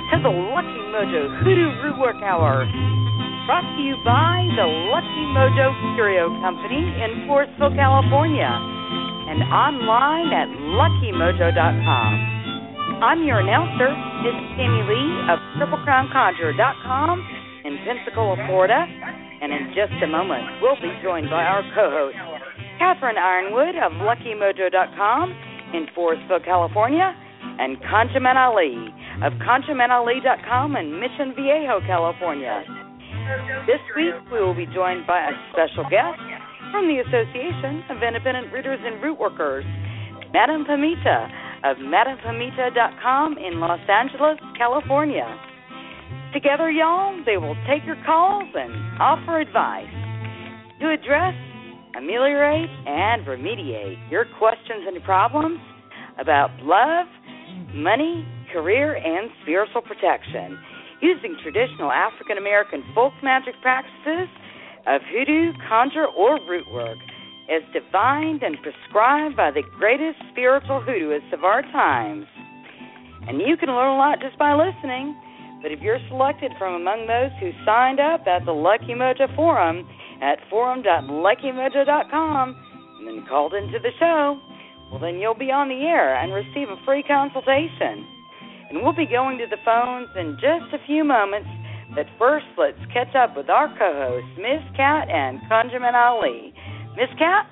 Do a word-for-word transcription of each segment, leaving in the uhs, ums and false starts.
to the Lucky Mojo Hoodoo Rootwork Hour, brought to you by the Lucky Mojo Curio Company in Forestville, California, and online at lucky mojo dot com. I'm your announcer, Miss Tammy Lee of triple crown conjurer dot com in Pensacola, Florida, and in just a moment, we'll be joined by our co-host, Catherine Ironwood of lucky mojo dot com in Forestville, California, and Conjuman Ali of conjuman ali dot com in Mission Viejo, California. This week, we will be joined by a special guest from the Association of Independent Readers and Rootworkers, Madame Pamita of madame pamita dot com in Los Angeles, California. Together, y'all, they will take your calls and offer advice to address, ameliorate, and remediate your questions and problems about love, money, career, and spiritual protection using traditional African American folk magic practices of hoodoo, conjure, or root work as defined and prescribed by the greatest spiritual hoodooists of our times. And you can learn a lot just by listening, but if you're selected from among those who signed up at the Lucky Mojo Forum at forum dot lucky mojo dot com and then called into the show, well, then you'll be on the air and receive a free consultation. And we'll be going to the phones in just a few moments, but first let's catch up with our co-hosts, Miss Cat and Conjuman Ali. Miss Cat?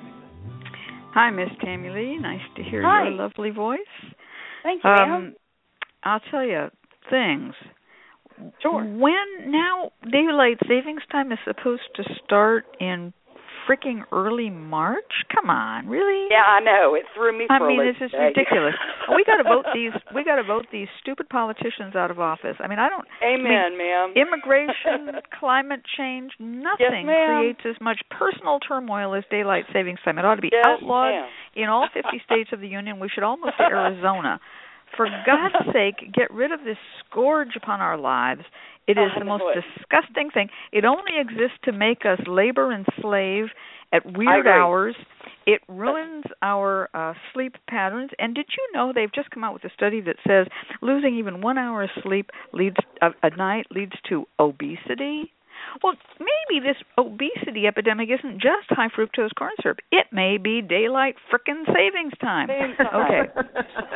Hi, Miss Tammy Lee. Nice to hear Hi. your lovely voice. Thank you, um, ma'am. I'll tell you things. Sure. When now daylight savings time is supposed to start in freaking early March? Come on, really? Yeah, I know. It threw me for I mean, a this loop is today. ridiculous. we got to vote these. We got to vote these stupid politicians out of office. I mean, I don't. Amen, I mean, ma'am. Immigration, climate change, nothing Yes, creates as much personal turmoil as daylight savings time. It ought to be Yes, outlawed ma'am. in all fifty states of the union. We should all move to Arizona. For God's sake, get rid of this scourge upon our lives. It is Oh, the most I know it. disgusting thing. It only exists to make us labor and slave at I weird agree. hours. It ruins our uh, sleep patterns. And did you know they've just come out with a study that says losing even one hour of sleep leads a, a night leads to obesity? Well, maybe this obesity epidemic isn't just high fructose corn syrup. It may be daylight frickin' savings time. Same time. Okay.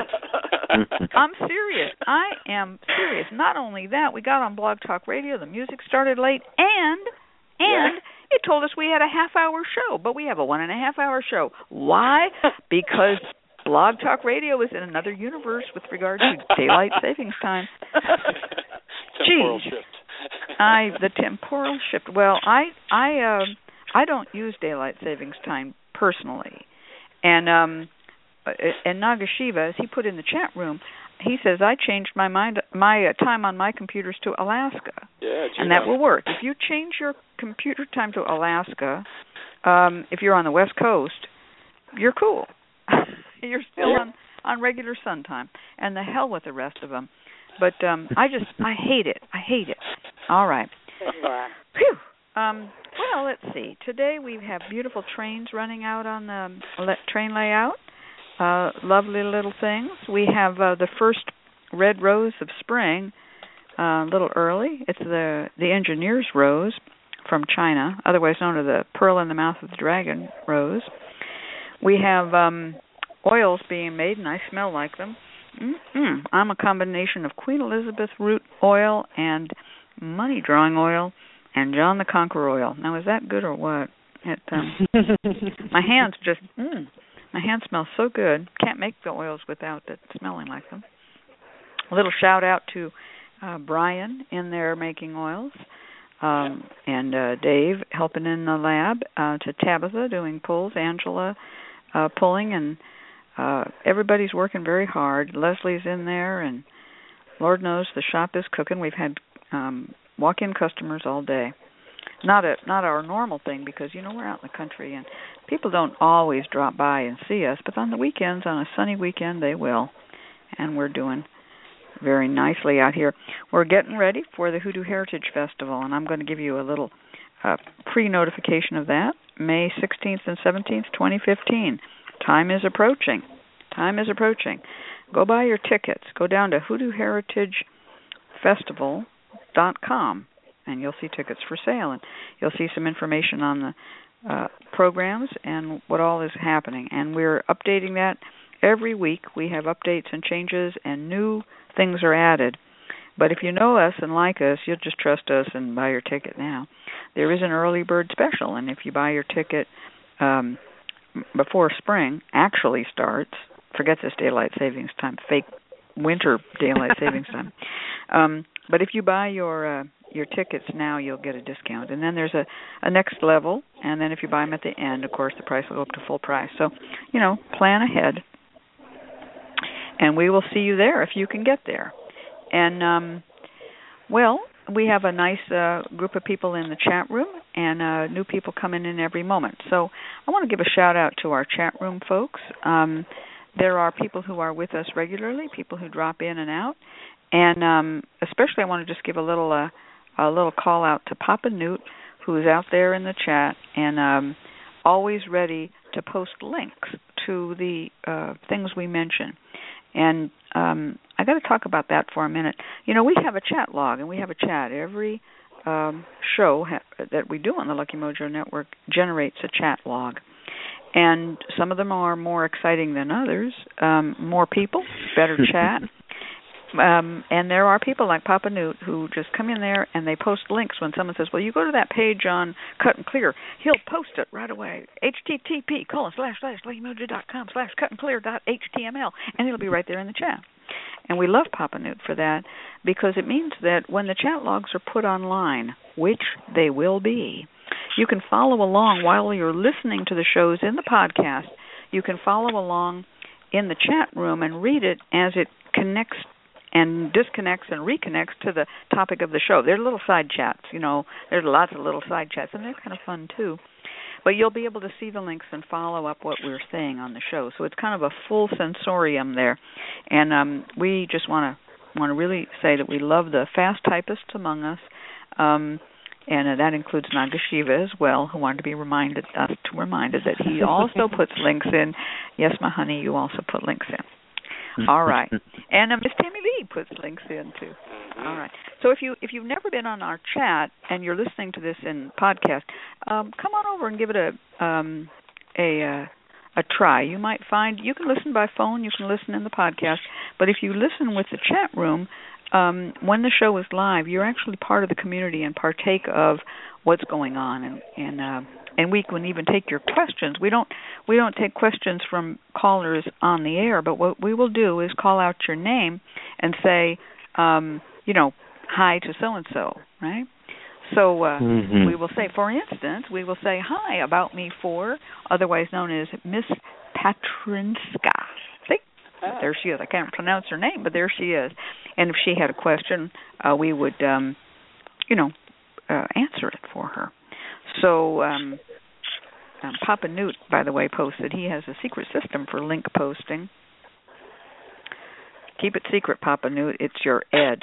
I'm serious. I am serious. Not only that, we got on Blog Talk Radio. The music started late, and and Yeah. it told us we had a half-hour show, but we have a one-and-a-half-hour show. Why? Because Blog Talk Radio is in another universe with regard to daylight savings time. Temporal Jeez. shift. I the temporal shift. Well, I I uh, I don't use daylight savings time personally, and um, and Nagashiva, as he put in the chat room, he says I changed my mind my uh, time on my computers to Alaska, Yeah, and that will work. If you change your computer time to Alaska, um, if you're on the West Coast, you're cool. You're still on on regular sun time, and the hell with the rest of them. But um, I just, I hate it. I hate it. All right. Whew. Um, well, let's see. Today we have beautiful trains running out on the le- train layout. Uh, lovely little things. We have uh, the first red rose of spring, uh, a little early. It's the, the engineer's rose from China, otherwise known as the pearl in the mouth of the dragon rose. We have um, oils being made, and I smell like them. Mm-hmm. I'm a combination of Queen Elizabeth root oil and money drawing oil and John the Conqueror oil. Now, is that good or what? It, um, my hands just, mm, my hands smell so good. Can't make the oils without it smelling like them. A little shout out to uh, Brian in there making oils, um, and uh, Dave helping in the lab, uh, to Tabitha doing pulls, Angela uh, pulling, and Uh, everybody's working very hard. Leslie's in there, and Lord knows the shop is cooking. We've had um, walk-in customers all day. Not a not our normal thing because, you know, we're out in the country, and people don't always drop by and see us. But on the weekends, on a sunny weekend, they will. And we're doing very nicely out here. We're getting ready for the Hoodoo Heritage Festival, and I'm going to give you a little uh, pre-notification of that. May sixteenth and seventeenth, twenty fifteen. Time is approaching. Time is approaching. Go buy your tickets. Go down to hoodoo heritage festival dot com, and you'll see tickets for sale, and you'll see some information on the uh, programs and what all is happening. And we're updating that every week. We have updates and changes, and new things are added. But if you know us and like us, you'll just trust us and buy your ticket now. There is an early bird special, and if you buy your ticket um, before spring actually starts, forget this daylight savings time, fake winter daylight savings time. Um, but if you buy your uh, your tickets now, you'll get a discount. And then there's a, a next level, and then if you buy them at the end, of course, the price will go up to full price. So, you know, plan ahead. And we will see you there if you can get there. And, um, well, we have a nice uh, group of people in the chat room, and uh, new people coming in every moment. So I want to give a shout-out to our chat room folks. Um, there are people who are with us regularly, people who drop in and out. And um, especially I want to just give a little uh, a little call-out to Papa Newt, who is out there in the chat and um, always ready to post links to the uh, things we mention. And um, I got to talk about that for a minute. You know, we have a chat log, and we have a chat. Every um, show ha- that we do on the Lucky Mojo Network generates a chat log. And some of them are more exciting than others. Um, more people, better chat. Um, and there are people like Papa Newt who just come in there and they post links when someone says, well, you go to that page on Cut and Clear. He'll post it right away. H T T P colon slash slash luckymojo.com slash cut and clear dot html. And it'll be right there in the chat. And we love Papa Newt for that because it means that when the chat logs are put online, which they will be, you can follow along while you're listening to the shows in the podcast. You can follow along in the chat room and read it as it connects and disconnects and reconnects to the topic of the show. They're little side chats, you know. There's lots of little side chats, and they're kind of fun, too. But you'll be able to see the links and follow up what we're saying on the show. So it's kind of a full sensorium there. And um, we just want to want to really say that we love the fast typists among us, um, and uh, that includes Nagashiva as well, who wanted to be reminded us to remind us that he also puts links in. Yes, my honey, you also put links in. All right. And uh, Miss Tammy Lee puts links in, too. All right. So if, you, if you've never been on our chat and you're listening to this in podcast, um, come on over and give it a um, a, uh, a try. You might find you can listen by phone, you can listen in the podcast, but if you listen with the chat room, um, when the show is live, you're actually part of the community and partake of what's going on, and, and uh, and we can even take your questions. We don't we don't take questions from callers on the air, but what we will do is call out your name and say, um, you know, hi to so-and-so, right? So uh, mm-hmm. we will say, for instance, we will say, hi, about me for, otherwise known as Miss Patrinska. See? Oh. There she is. I can't pronounce her name, but there she is. And if she had a question, uh, we would, um, you know, uh, answer it for her. So um, um, Papa Newt, by the way, posted he has a secret system for link posting. Keep it secret, Papa Newt. It's your edge.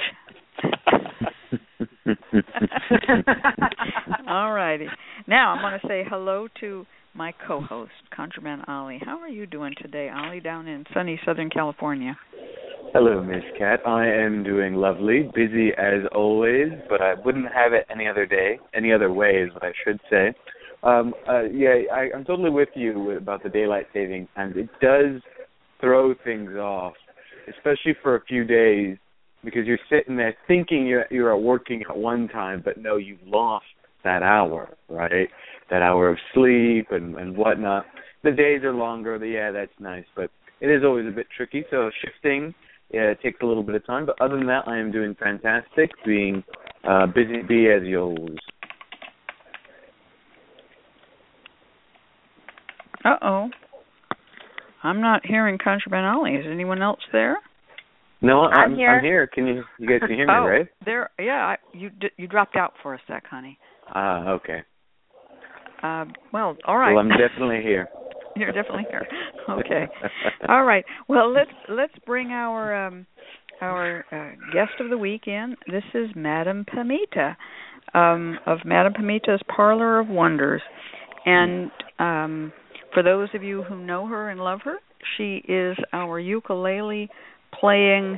All righty. Now I'm going to say hello to my co-host, ConjureMan Ali. How are you doing today, Ali, down in sunny Southern California? Hello, Miss Cat. I am doing lovely, busy as always, but I wouldn't have it any other day, any other way is what I should say. Um, uh, yeah, I, I'm totally with you about the daylight saving times. It does throw things off, especially for a few days, because you're sitting there thinking you're, you're working at one time, but no, you've lost that hour, right? That hour of sleep and, and whatnot. The days are longer, yeah, that's nice, but it is always a bit tricky, so shifting yeah, it takes a little bit of time, but other than that, I am doing fantastic, being uh, busy bee as you always. Uh-oh. I'm not hearing ConjureMan Ali. Is anyone else there? No, I'm, I'm here. I'm here. Can you, you guys can hear me, oh, right? there. Yeah, I, you d- you dropped out for a sec, honey. Ah, okay. Uh, well, all right. Well, I'm definitely here. You're definitely here. Okay. All right. Well, let's let's bring our um, our uh, guest of the week in. This is Madame Pamita um, of Madame Pamita's Parlor of Wonders, and um, for those of you who know her and love her, she is our ukulele playing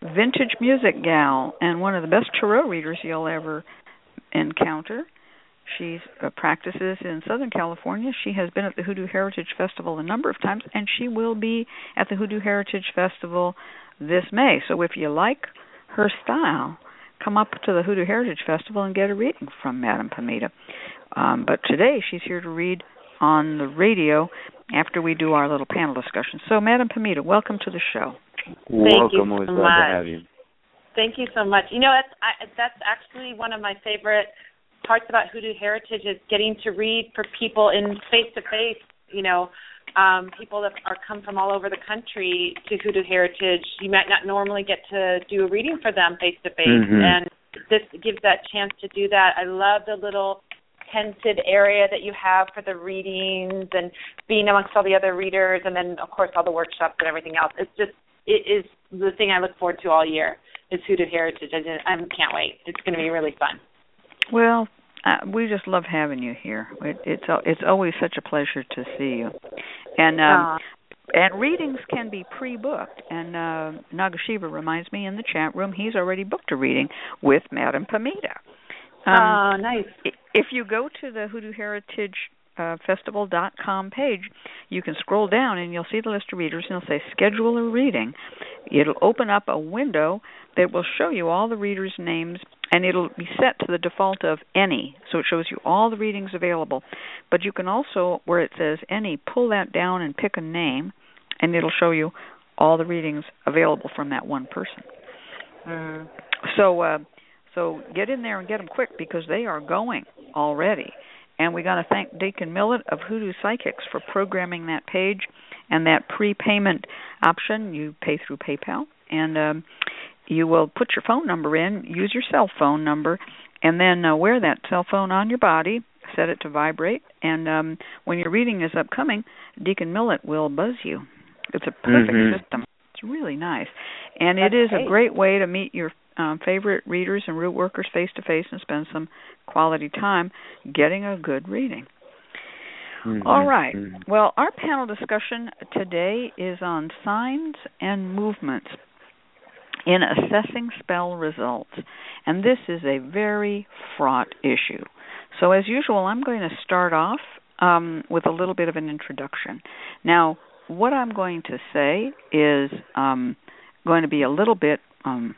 vintage music gal and one of the best tarot readers you'll ever encounter. She uh, practices in Southern California. She has been at the Hoodoo Heritage Festival a number of times, and she will be at the Hoodoo Heritage Festival this May. So if you like her style, come up to the Hoodoo Heritage Festival and get a reading from Madame Pamita. Um, but today she's here to read on the radio after we do our little panel discussion. So, Madame Pamita, welcome to the show. Welcome. Always glad to have you. Thank you so much. You know, that's, I, that's actually one of my favorite parts about Hoodoo Heritage is getting to read for people in face-to-face, you know, um, people that are come from all over the country to Hoodoo Heritage. You might not normally get to do a reading for them face-to-face, mm-hmm. and this gives that chance to do that. I love the little tented area that you have for the readings and being amongst all the other readers, and then, of course, all the workshops and everything else. It's just, it is the thing I look forward to all year is Hoodoo Heritage. I, just, I can't wait. It's going to be really fun. Well, uh, we just love having you here. It, it's it's always such a pleasure to see you. And um, and readings can be pre-booked. And uh, Nagashiva reminds me in the chat room he's already booked a reading with Madame Pamita. Um, oh, nice. If you go to the Hoodoo Heritage uh, Festival dot com page, you can scroll down and you'll see the list of readers, and it'll say schedule a reading. It'll open up a window that will show you all the readers' names, and it'll be set to the default of any, so it shows you all the readings available. But you can also, where it says any, pull that down and pick a name, and it'll show you all the readings available from that one person. Mm. So, uh, so get in there and get them quick because they are going already. And we got to thank Deacon Millet of Hoodoo Psychics for programming that page and that prepayment option. You pay through PayPal, and um, you will put your phone number in, use your cell phone number, and then uh, wear that cell phone on your body, set it to vibrate, and um, when your reading is upcoming, Deacon Millet will buzz you. It's a perfect mm-hmm. system. It's really nice. And That's it is great. a great way to meet your um, favorite readers and root workers face-to-face and spend some quality time getting a good reading. Mm-hmm. All right. Mm-hmm. Well, our panel discussion today is on signs and movements in assessing spell results. And this is a very fraught issue. So as usual, I'm going to start off um, with a little bit of an introduction. Now, what I'm going to say is um, going to be a little bit um,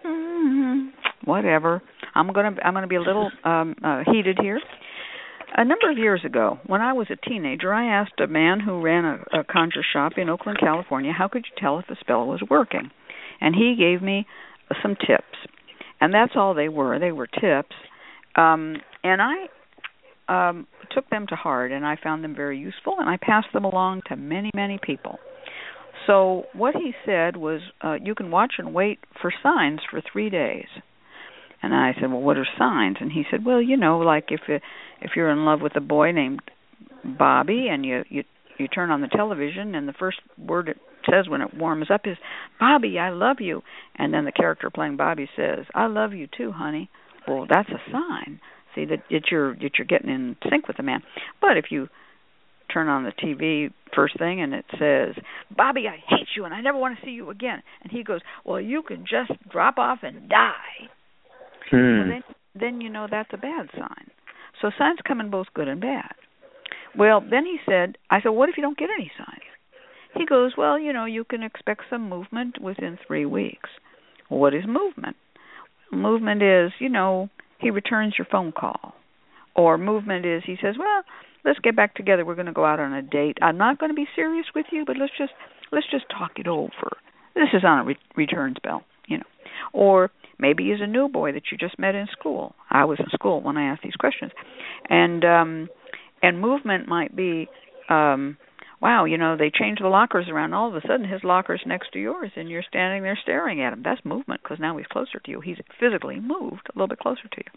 whatever. I'm going to I'm going to be a little um, uh, heated here. A number of years ago, when I was a teenager, I asked a man who ran a, a conjure shop in Oakland, California, how could you tell if a spell was working? And he gave me some tips. And that's all they were. They were tips. Um, and I um, took them to heart, and I found them very useful, and I passed them along to many, many people. So what he said was, uh, you can watch and wait for signs for three days. And I said, well, what are signs? And he said, well, you know, like if you, if you're in love with a boy named Bobby, and you, you you turn on the television, and the first word it says when it warms up is, Bobby, I love you. And then the character playing Bobby says, I love you too, honey. Well, that's a sign. See, that, that, you're, that you're getting in sync with the man. But if you turn on the T V first thing and it says, Bobby, I hate you and I never want to see you again. And he goes, well, you can just drop off and die. Hmm. Well, then, then you know that's a bad sign. So signs come in both good and bad. Well, then he said, I said, what if you don't get any signs? He goes, well, you know, you can expect some movement within three weeks. What is movement? Movement is, you know, he returns your phone call. Or movement is, he says, well, let's get back together. We're going to go out on a date. I'm not going to be serious with you, but let's just let's just talk it over. This is on a re- return spell, you know. Or maybe he's a new boy that you just met in school. I was in school when I asked these questions. And um, and movement might be, um, wow, you know, they changed the lockers around. All of a sudden his locker's next to yours and you're standing there staring at him. That's movement because now he's closer to you. He's physically moved a little bit closer to you.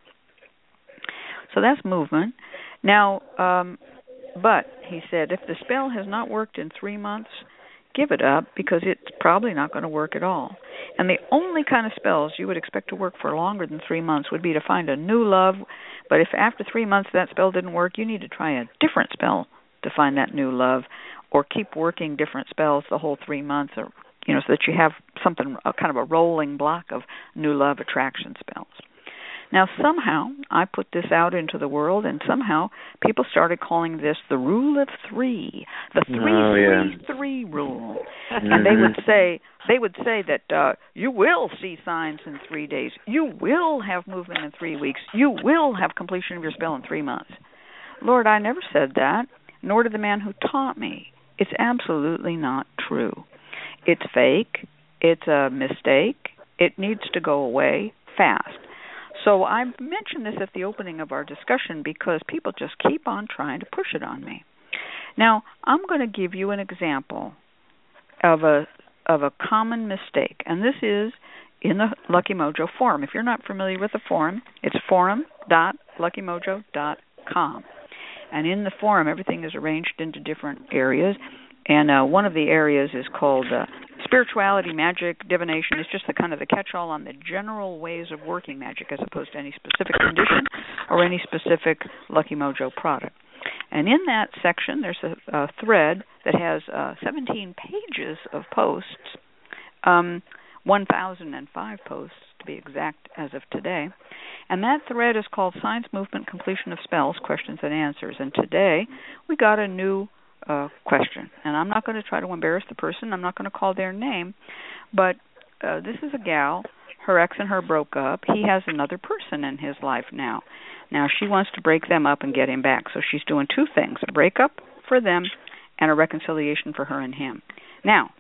So that's movement. Now, um, but, he said, if the spell has not worked in three months, give it up because it's probably not going to work at all. And the only kind of spells you would expect to work for longer than three months would be to find a new love. But if after three months that spell didn't work, you need to try a different spell to find that new love, or keep working different spells the whole three months, or, you know, so that you have something, a kind of a rolling block of new love attraction spells. Now, somehow, I put this out into the world, and somehow people started calling this the rule of three, the three, oh, three, yeah. three rule. Mm-hmm. And they would say, they would say that uh, you will see signs in three days. You will have movement in three weeks. You will have completion of your spell in three months. Lord, I never said that, nor did the man who taught me. It's absolutely not true. It's fake. It's a mistake. It needs to go away fast. So I mentioned this at the opening of our discussion because people just keep on trying to push it on me. Now, I'm going to give you an example of a of a common mistake, and this is in the Lucky Mojo forum. If you're not familiar with the forum, it's forum dot lucky mojo dot com. And in the forum, everything is arranged into different areas, and uh, one of the areas is called uh, spirituality, magic, divination. It's just the kind of the catch-all on the general ways of working magic as opposed to any specific condition or any specific Lucky Mojo product. And in that section, there's a, a thread that has uh, seventeen pages of posts, um, one thousand five posts to be exact as of today. And that thread is called Science, Movement, Completion of Spells, Questions and Answers. And today we got a new uh, question. And I'm not going to try to embarrass the person. I'm not going to call their name. But uh, this is a gal. Her ex and her broke up. He has another person in his life now. Now she wants to break them up and get him back. So she's doing two things, a breakup for them and a reconciliation for her and him. Now,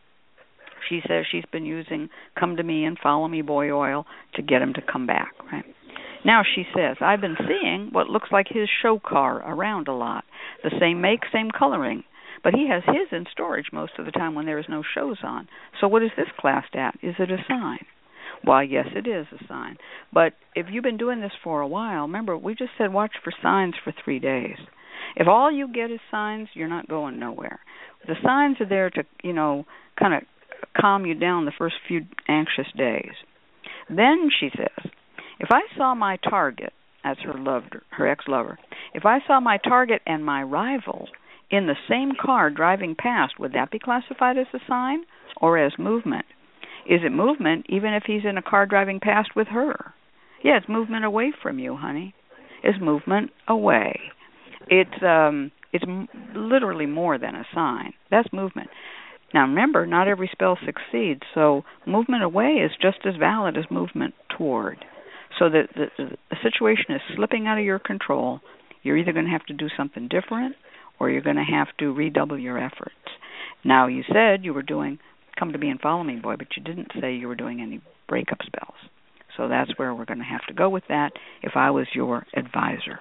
she says she's been using Come to Me and Follow Me Boy Oil to get him to come back, right? Now she says, I've been seeing what looks like his show car around a lot. The same make, same coloring. But he has his in storage most of the time when there is no shows on. So what is this classed at? Is it a sign? Well, yes, it is a sign. But if you've been doing this for a while, remember, we just said watch for signs for three days. If all you get is signs, you're not going nowhere. The signs are there to, you know, kind of calm you down the first few anxious days. Then she says, if I saw my target, that's her lover, her ex-lover, if I saw my target and my rival in the same car driving past, would that be classified as a sign or as movement? Is it movement even if he's in a car driving past with her? Yeah, it's movement away from you, honey. It's movement away. It's um, it's m- literally more than a sign. That's movement. Now remember, not every spell succeeds, so movement away is just as valid as movement toward. So the, the, the situation is slipping out of your control. You're either going to have to do something different or you're going to have to redouble your efforts. Now, you said you were doing Come to Me and Follow Me Boy, but you didn't say you were doing any breakup spells. So that's where we're going to have to go with that if I was your advisor.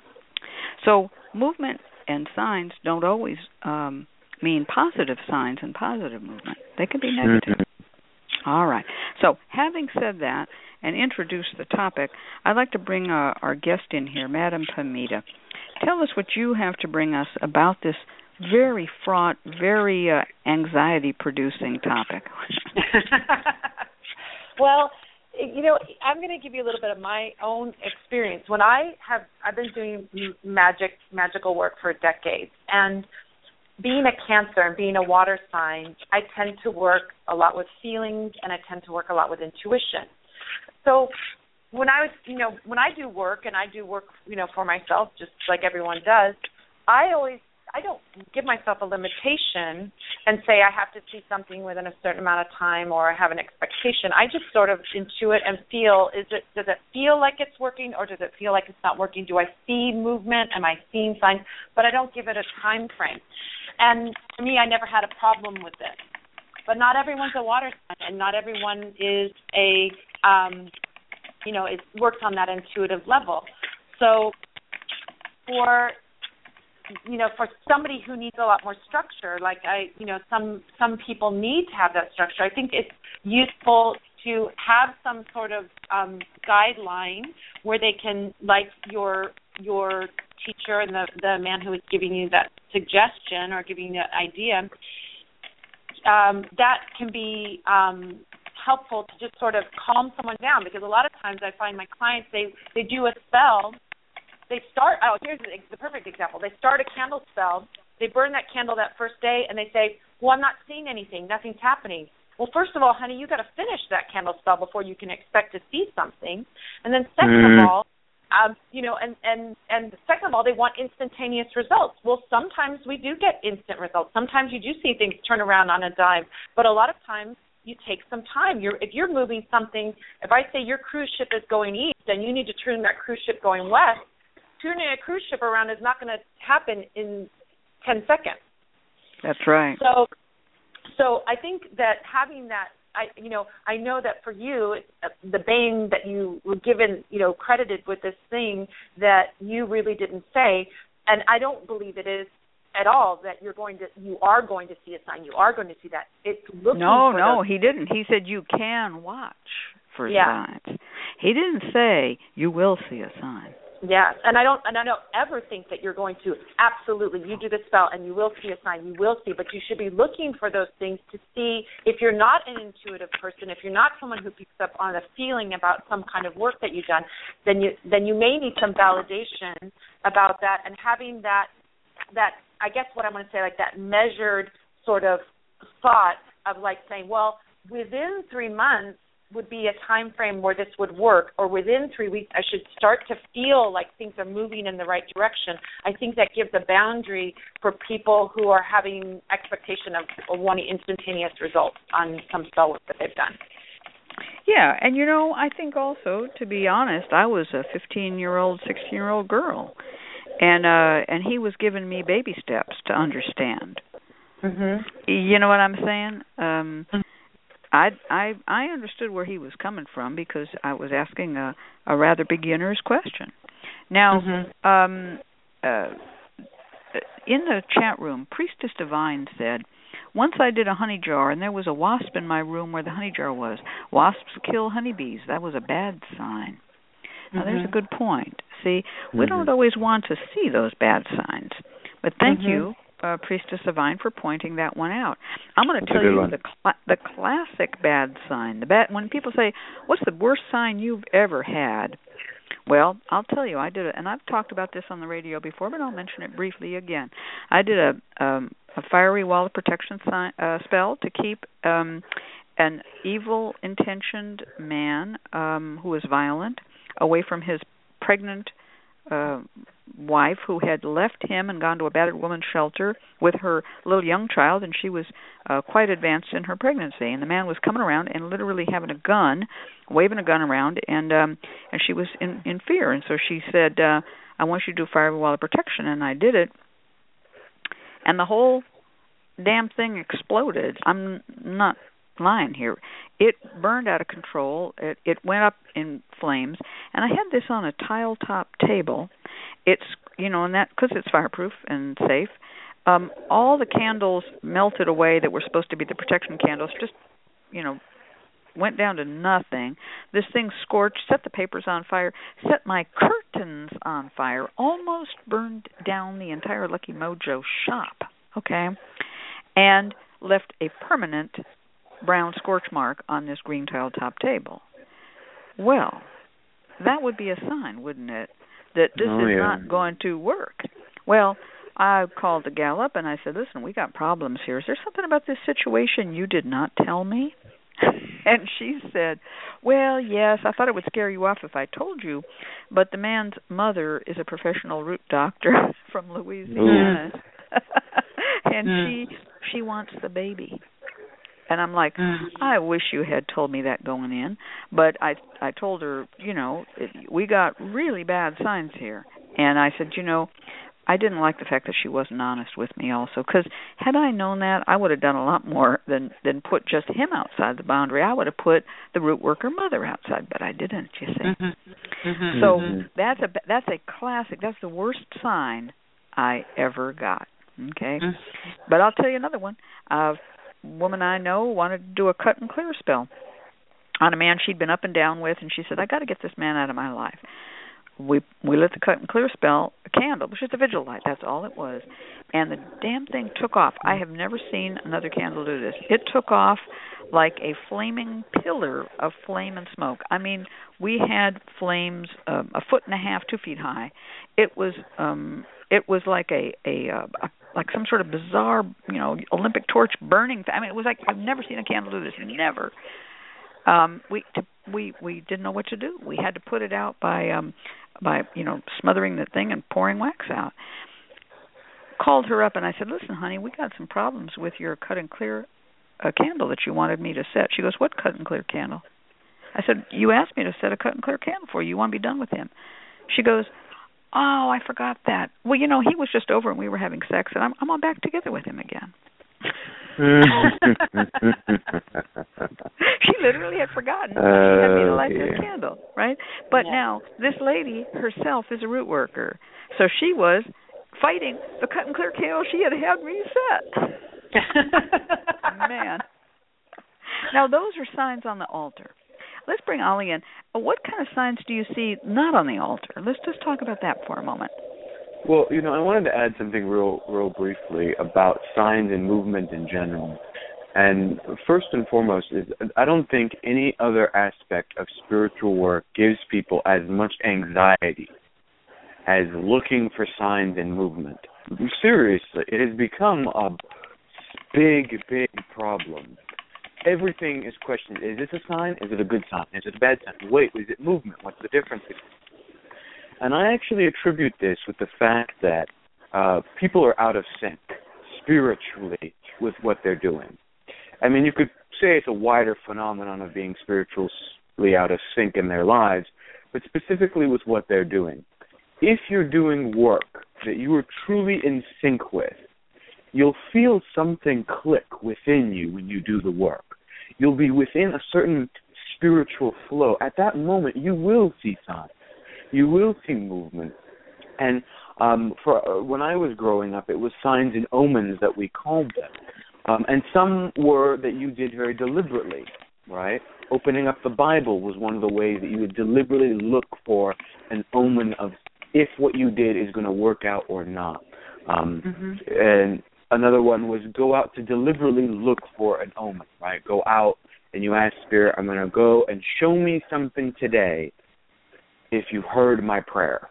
So movement and signs don't always um, mean positive signs and positive movement. They can be negative. Mm-hmm. All right. So having said that and introduced the topic, I'd like to bring uh, our guest in here, Madam Pamita. Tell us what you have to bring us about this very fraught, very uh, anxiety-producing topic. Well, you know, I'm going to give you a little bit of my own experience. When I have, I've been doing magic, magical work for decades, and being a Cancer and being a water sign, I tend to work a lot with feelings, and I tend to work a lot with intuition. So when I was, you know, when I do work, and I do work, you know, for myself, just like everyone does, I always, I don't give myself a limitation and say I have to see something within a certain amount of time or I have an expectation. I just sort of intuit and feel, is it, does it feel like it's working or does it feel like it's not working? Do I see movement? Am I seeing signs? But I don't give it a time frame. And to me, I never had a problem with it. But not everyone's a water sign, and not everyone is a, um, you know, it works on that intuitive level. So for, you know, for somebody who needs a lot more structure, like I, you know, some some people need to have that structure. I think it's useful to have some sort of um, guideline where they can, like your your teacher and the, the man who is giving you that suggestion or giving you that idea, um, that can be um, helpful to just sort of calm someone down, because a lot of times I find my clients, they, they do a spell, they start, oh, here's the, the perfect example. They start a candle spell, they burn that candle that first day, and they say, well, I'm not seeing anything, nothing's happening. well, first of all, honey, you got to finish that candle spell before you can expect to see something. And then second Mm. of all, um, you know, and, and, and second of all, they want instantaneous results. Well, sometimes we do get instant results. Sometimes you do see things turn around on a dime. But a lot of times you take some time. You're, if you're moving something, if I say your cruise ship is going east and you need to turn that cruise ship going west, turning a cruise ship around is not going to happen in ten seconds. That's right. So, so I think that having that, I, you know, I know that for you, the bane that you were given, you know, credited with this thing that you really didn't say, and I don't believe it is at all that you're going to, you are going to see a sign. You are going to see that. It's looking. No, for no, those. he didn't. He said you can watch for Yeah. signs. He didn't say you will see a sign. Yeah, and I don't, and I don't ever think that you're going to absolutely. You do the spell, and you will see a sign. You will see, but you should be looking for those things to see. If you're not an intuitive person, if you're not someone who picks up on a feeling about some kind of work that you've done, then you then you may need some validation about that, and having that that I guess what I'm going to say, like that measured sort of thought of like saying, well, within three months would be a time frame where this would work, or within three weeks I should start to feel like things are moving in the right direction. I think that gives a boundary for people who are having expectation of, of wanting instantaneous results on some spell work that they've done. Yeah, and you know, I think also, to be honest, I was a fifteen-year-old, sixteen-year-old girl, and uh, and he was giving me baby steps to understand. Mm-hmm. You know what I'm saying? Um, I, I I understood where he was coming from because I was asking a, a rather beginner's question. Now, mm-hmm. um, uh, in the chat room, Priestess Divine said, once I did a honey jar and there was a wasp in my room where the honey jar was. Wasps kill honeybees. That was a bad sign. Now, mm-hmm. there's a good point. See, we mm-hmm. don't always want to see those bad signs. But thank mm-hmm. you, uh, Priestess Divine, for pointing that one out. I'm going to tell you the cl- the classic bad sign. The bad, when people say, what's the worst sign you've ever had? Well, I'll tell you, I did it, and I've talked about this on the radio before, but I'll mention it briefly again. I did a um, a fiery wall of protection sign, uh, spell to keep um, an evil intentioned man um, who was violent away from his pregnant uh, wife, who had left him and gone to a battered woman's shelter with her little young child, and she was uh, quite advanced in her pregnancy. And the man was coming around and literally having a gun, waving a gun around, and um, and she was in, in fear. And so she said, uh, I want you to do fiery wall of protection, and I did it. And the whole damn thing exploded. I'm not lying here. It burned out of control. It, it went up in flames, and I had this on a tile top table. It's, you know, and that because it's fireproof and safe. Um, all the candles melted away that were supposed to be the protection candles. Just, you know, went down to nothing. This thing scorched, set the papers on fire, set my curtains on fire, almost burned down the entire Lucky Mojo shop. Okay, and left a permanent brown scorch mark on this green tile top table. Well, that would be a sign, wouldn't it, that this oh, is yeah. not going to work. Well, I called the gal up and I said, listen, we got problems here. Is there something about this situation you did not tell me? And she said, well, yes, I thought it would scare you off if I told you, but the man's mother is a professional root doctor from Louisiana. And mm. she she wants the baby. And I'm like, mm. I wish you had told me that going in. But I I told her, you know, it, we got really bad signs here. And I said, you know, I didn't like the fact that she wasn't honest with me also. Because had I known that, I would have done a lot more than, than put just him outside the boundary. I would have put the root worker mother outside, but I didn't, you see. Mm-hmm. Mm-hmm. So mm-hmm. that's a that's a classic. That's the worst sign I ever got. Okay, mm-hmm. But I'll tell you another one. A woman I know wanted to do a cut and clear spell on a man she'd been up and down with, and she said, I got to get this man out of my life. we we lit the cut and clear spell, a candle, which is a vigil light. That's all it was. And the damn thing took off. I have never seen another candle do this. It took off like a flaming pillar of flame and smoke. I mean, we had flames uh, a foot and a half, two feet high. It was um, it was like a a, uh, a like some sort of bizarre, you know, Olympic torch burning. Th- I mean, it was like I've never seen a candle do this. Never. Um, we to, we we didn't know what to do. We had to put it out by um, by you know smothering the thing and pouring wax out. Called her up and I said, "Listen, honey, we got some problems with your cut and clear uh, candle that you wanted me to set." She goes, "What cut and clear candle?" I said, "You asked me to set a cut and clear candle for you. You want to be done with him." She goes, "Oh, I forgot that. Well, you know, he was just over and we were having sex, and I'm I'm on back together with him again." She literally had forgotten uh, she had me to light this candle, right? But yeah. Now this lady herself is a root worker, so she was fighting the cut and clear candle she had had me set. Man. Now those are signs on the altar. Let's bring Ollie in. What kind of signs do you see not on the altar? Let's just talk about that for a moment. Well, you know, I wanted to add something real, real briefly about signs and movement in general. And first and foremost is I don't think any other aspect of spiritual work gives people as much anxiety as looking for signs and movement. Seriously, it has become a big, big problem. Everything is questioned. Is this a sign? Is it a good sign? Is it a bad sign? Wait, is it movement? What's the difference? And I actually attribute this with the fact that uh, people are out of sync spiritually with what they're doing. I mean, you could say it's a wider phenomenon of being spiritually out of sync in their lives, but specifically with what they're doing. If you're doing work that you are truly in sync with, you'll feel something click within you when you do the work. You'll be within a certain spiritual flow. At that moment, you will see signs. You will see movement. And um, for uh, when I was growing up, it was signs and omens that we called them. Um, and some were that you did very deliberately, right? Opening up the Bible was one of the ways that you would deliberately look for an omen of if what you did is going to work out or not. Um, mm-hmm. And another one was go out to deliberately look for an omen, right? Go out and you ask Spirit, I'm going to go and show me something today if you heard my prayer.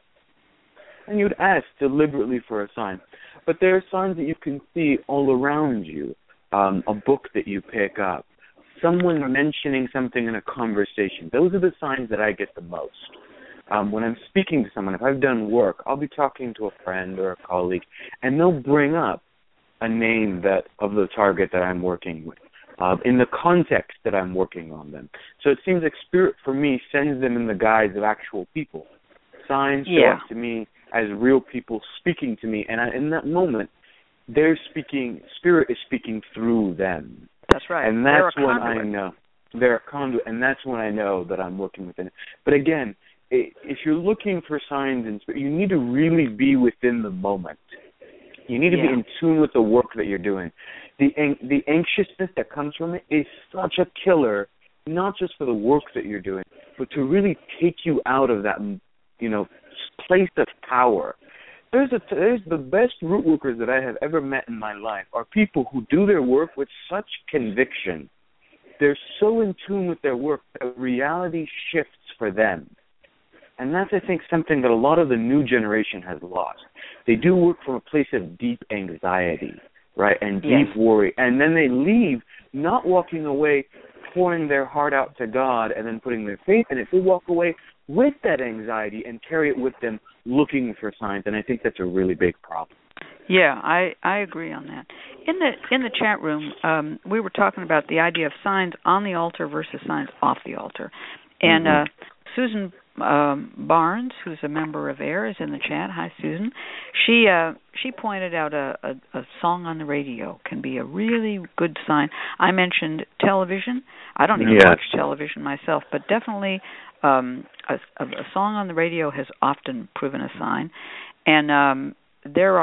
And you'd ask deliberately for a sign. But there are signs that you can see all around you. Um, a book that you pick up. Someone mentioning something in a conversation. Those are the signs that I get the most. Um, when I'm speaking to someone, if I've done work, I'll be talking to a friend or a colleague, and they'll bring up a name that of the target that I'm working with, uh, in the context that I'm working on them. So it seems like Spirit, for me, sends them in the guise of actual people. Signs show yeah. up to me as real people speaking to me, and I, in that moment, they're speaking, Spirit is speaking through them. That's right. And that's when I know. They're a conduit, and that's when I know that I'm working within it. But again, if you're looking for signs and spirit, you need to really be within the moment. You need to yeah. be in tune with the work that you're doing. The the anxiousness that comes from it is such a killer, not just for the work that you're doing, but to really take you out of that, you know, place of power. There's a there's the best root workers that I have ever met in my life are people who do their work with such conviction. They're so in tune with their work that reality shifts for them. And that's, I think, something that a lot of the new generation has lost. They do work from a place of deep anxiety, right, and deep yes. worry. And then they leave not walking away, pouring their heart out to God and then putting their faith in it. They walk away with that anxiety and carry it with them looking for signs. And I think that's a really big problem. Yeah, I, I agree on that. In the in the chat room, um, we were talking about the idea of signs on the altar versus signs off the altar. And mm-hmm. uh, Susan um, Barnes, who's a member of AIR, is in the chat. Hi, Susan. She uh, she pointed out a, a, a song on the radio can be a really good sign. I mentioned television. I don't even yes. watch television myself, but definitely um, a, a, a song on the radio has often proven a sign. And um, there are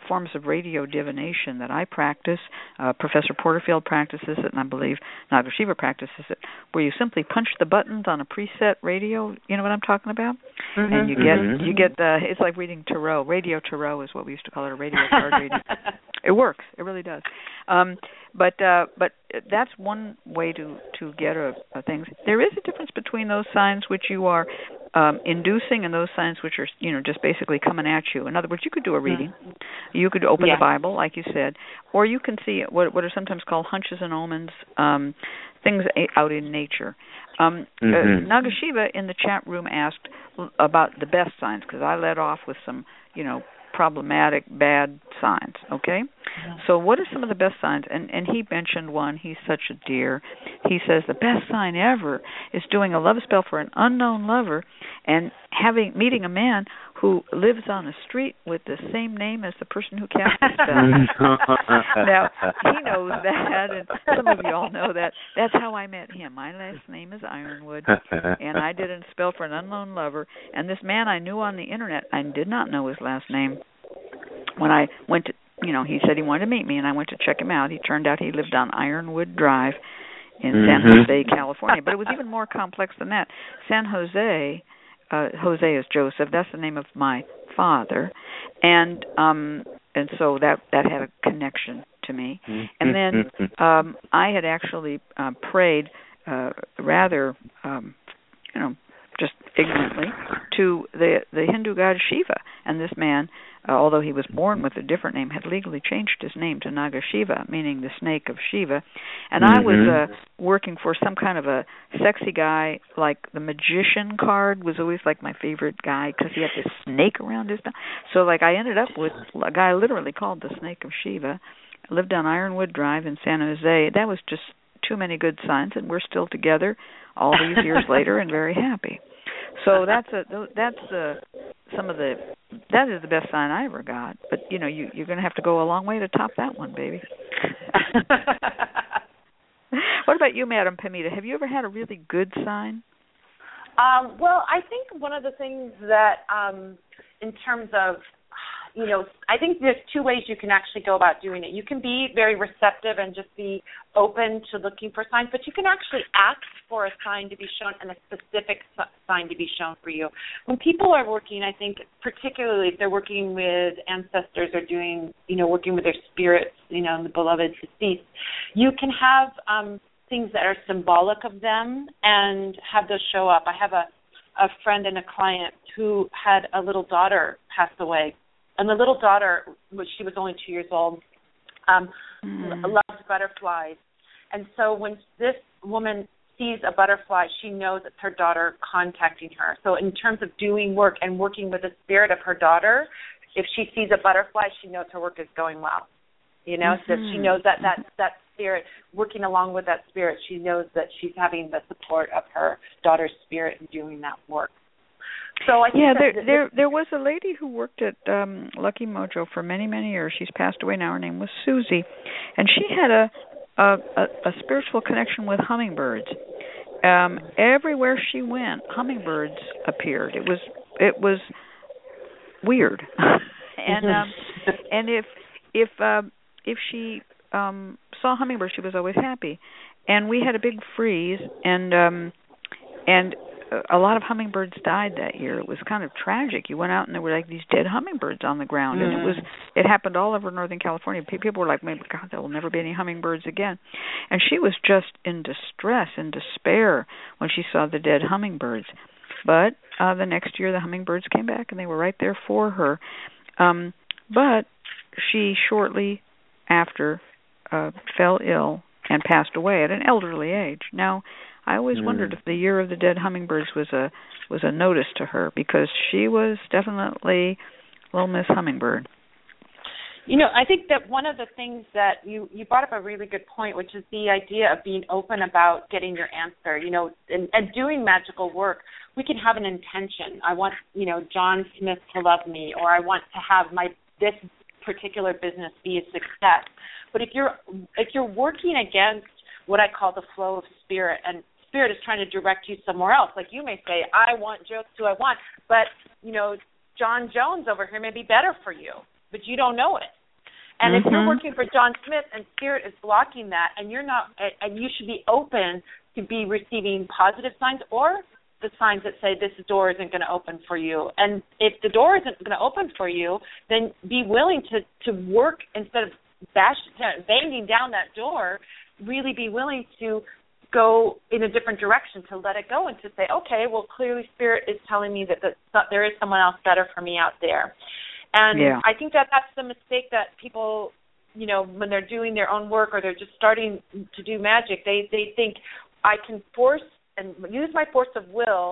forms of radio divination that I practice. Uh, Professor Porterfield practices it, and I believe Nagashiva practices it, where you simply punch the buttons on a preset radio. You know what I'm talking about? Mm-hmm. And you get mm-hmm. you get the. It's like reading tarot. Radio tarot is what we used to call it, a radio card reading. It works. It really does. Um, but uh, but that's one way to to get a, a things. There is a difference between those signs which you are um, inducing and those signs which are, you know, just basically coming at you. In other words, you could do a reading. You could open yeah. the Bible, like you said, or you can see what what are sometimes called hunches and omens, um, things out in nature. Um, mm-hmm. uh, Nagashiva in the chat room asked about the best signs, because I led off with some, you know, problematic, bad signs, okay? Yeah. So what are some of the best signs? And and he mentioned one. He's such a dear. He says the best sign ever is doing a love spell for an unknown lover and having meeting a man who lives on a street with the same name as the person who cast the spell. Now, he knows that, and some of you all know that. That's how I met him. My last name is Ironwood, and I did a spell for an unknown lover. And this man I knew on the Internet, I did not know his last name. When I went to, you know, he said he wanted to meet me, and I went to check him out. He turned out he lived on Ironwood Drive in mm-hmm. San Jose, California. But it was even more complex than that. San Jose... Uh, Jose is Joseph. That's the name of my father, and um, and so that that had a connection to me. And then um, I had actually uh, prayed uh, rather, um, you know, just ignorantly to the the Hindu god Shiva, and this man, uh, although he was born with a different name, had legally changed his name to Nagashiva, meaning the snake of Shiva. And mm-hmm. I was uh, working for some kind of a sexy guy, like the magician card was always like my favorite guy because he had this snake around his mouth. So like I ended up with a guy literally called the snake of Shiva. I lived on Ironwood Drive in San Jose. That was just too many good signs, and we're still together all these years later and very happy. So that's a that's a, some of the that is the best sign I ever got. But you know, you you're going to have to go a long way to top that one, baby. What about you, Madam Pamita? Have you ever had a really good sign? Um, well, I think one of the things that, um, in terms of, you know, I think there's two ways you can actually go about doing it. You can be very receptive and just be open to looking for signs, but you can actually ask for a sign to be shown and a specific sign to be shown for you. When people are working, I think particularly if they're working with ancestors or doing, you know, working with their spirits, you know, the beloved deceased, you can have um, things that are symbolic of them and have those show up. I have a, a friend and a client who had a little daughter pass away. And the little daughter, which she was only two years old, um, mm. loves butterflies. And so when this woman sees a butterfly, she knows it's her daughter contacting her. So in terms of doing work and working with the spirit of her daughter, if she sees a butterfly, she knows her work is going well. You know, mm-hmm. so she knows that, that that spirit, working along with that spirit, she knows that she's having the support of her daughter's spirit in doing that work. So I think yeah, that there, th- there there was a lady who worked at um, Lucky Mojo for many many years. She's passed away now. Her name was Susie, and she had a a, a, a spiritual connection with hummingbirds. Um, everywhere she went, hummingbirds appeared. It was it was weird, and um, and if if uh, if she um, saw hummingbirds, she was always happy. And we had a big freeze, and um, and. a lot of hummingbirds died that year. It was kind of tragic. You went out and there were like these dead hummingbirds on the ground, mm-hmm. and it was it happened all over Northern California. People were like, "My God, there will never be any hummingbirds again." And she was just in distress and despair when she saw the dead hummingbirds. But uh, the next year, the hummingbirds came back, and they were right there for her. Um, but she shortly after uh, fell ill and passed away at an elderly age. Now, I always mm. wondered if the Year of the Dead Hummingbirds was a was a notice to her, because she was definitely Little Miss Hummingbird. You know, I think that one of the things that you, you brought up a really good point, which is the idea of being open about getting your answer, you know, and, and doing magical work. We can have an intention. I want, you know, John Smith to love me, or I want to have my this particular business be a success. But if you're if you're working against what I call the flow of spirit, and spirit is trying to direct you somewhere else. Like you may say, I want jokes, who I want, but, you know, John Jones over here may be better for you, but you don't know it. And mm-hmm. if you're working for John Smith and Spirit is blocking that, and you're not, and you should be open to be receiving positive signs or the signs that say this door isn't going to open for you. And if the door isn't going to open for you, then be willing to, to work instead of bash, banging down that door, really be willing to go in a different direction, to let it go and to say, okay, well, clearly Spirit is telling me that, that, that there is someone else better for me out there. And yeah. I think that that's the mistake that people, you know, when they're doing their own work or they're just starting to do magic, they, they think I can force and use my force of will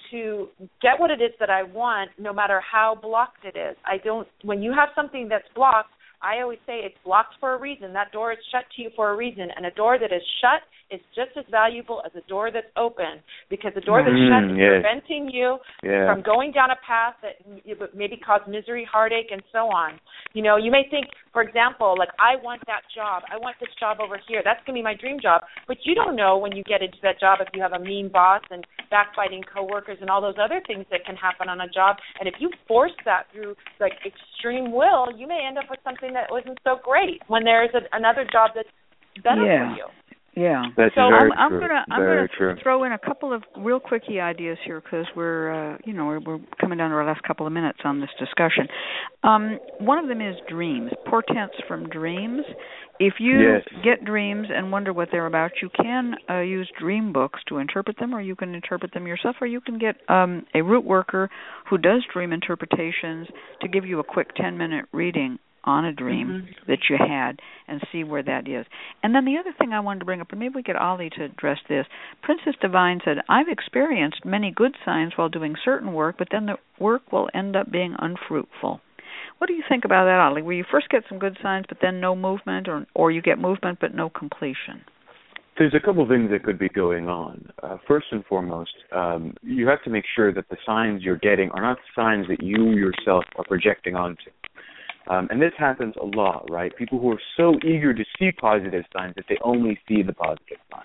to get what it is that I want, no matter how blocked it is. I don't, when you have something that's blocked, I always say it's blocked for a reason. That door is shut to you for a reason. And a door that is shut is just as valuable as a door that's open, because a door that's mm, shut is yes. preventing you yeah. from going down a path that would maybe cause misery, heartache, and so on. You know, you may think, for example, like, I want that job. I want this job over here. That's going to be my dream job. But you don't know when you get into that job if you have a mean boss and backbiting coworkers and all those other things that can happen on a job. And if you force that through, like, extreme will, you may end up with something that wasn't so great when there's a, another job that's better yeah. for you. Yeah. That's so very I'm, I'm true. gonna I'm very gonna true. throw in a couple of real quickie ideas here, because we're uh, you know we're, we're coming down to our last couple of minutes on this discussion. Um, one of them is dreams, portents from dreams. If you yes. get dreams and wonder what they're about, you can uh, use dream books to interpret them, or you can interpret them yourself, or you can get um, a root worker who does dream interpretations to give you a quick ten minute reading on a dream mm-hmm. that you had and see where that is. And then the other thing I wanted to bring up, and maybe we get Ollie to address this, Princess Divine said, I've experienced many good signs while doing certain work, but then the work will end up being unfruitful. What do you think about that, Ollie? Where you first get some good signs, but then no movement, or or you get movement but no completion? There's a couple of things that could be going on. Uh, first and foremost, um, you have to make sure that the signs you're getting are not signs that you yourself are projecting onto. Um, and this happens a lot, right? People who are so eager to see positive signs that they only see the positive signs.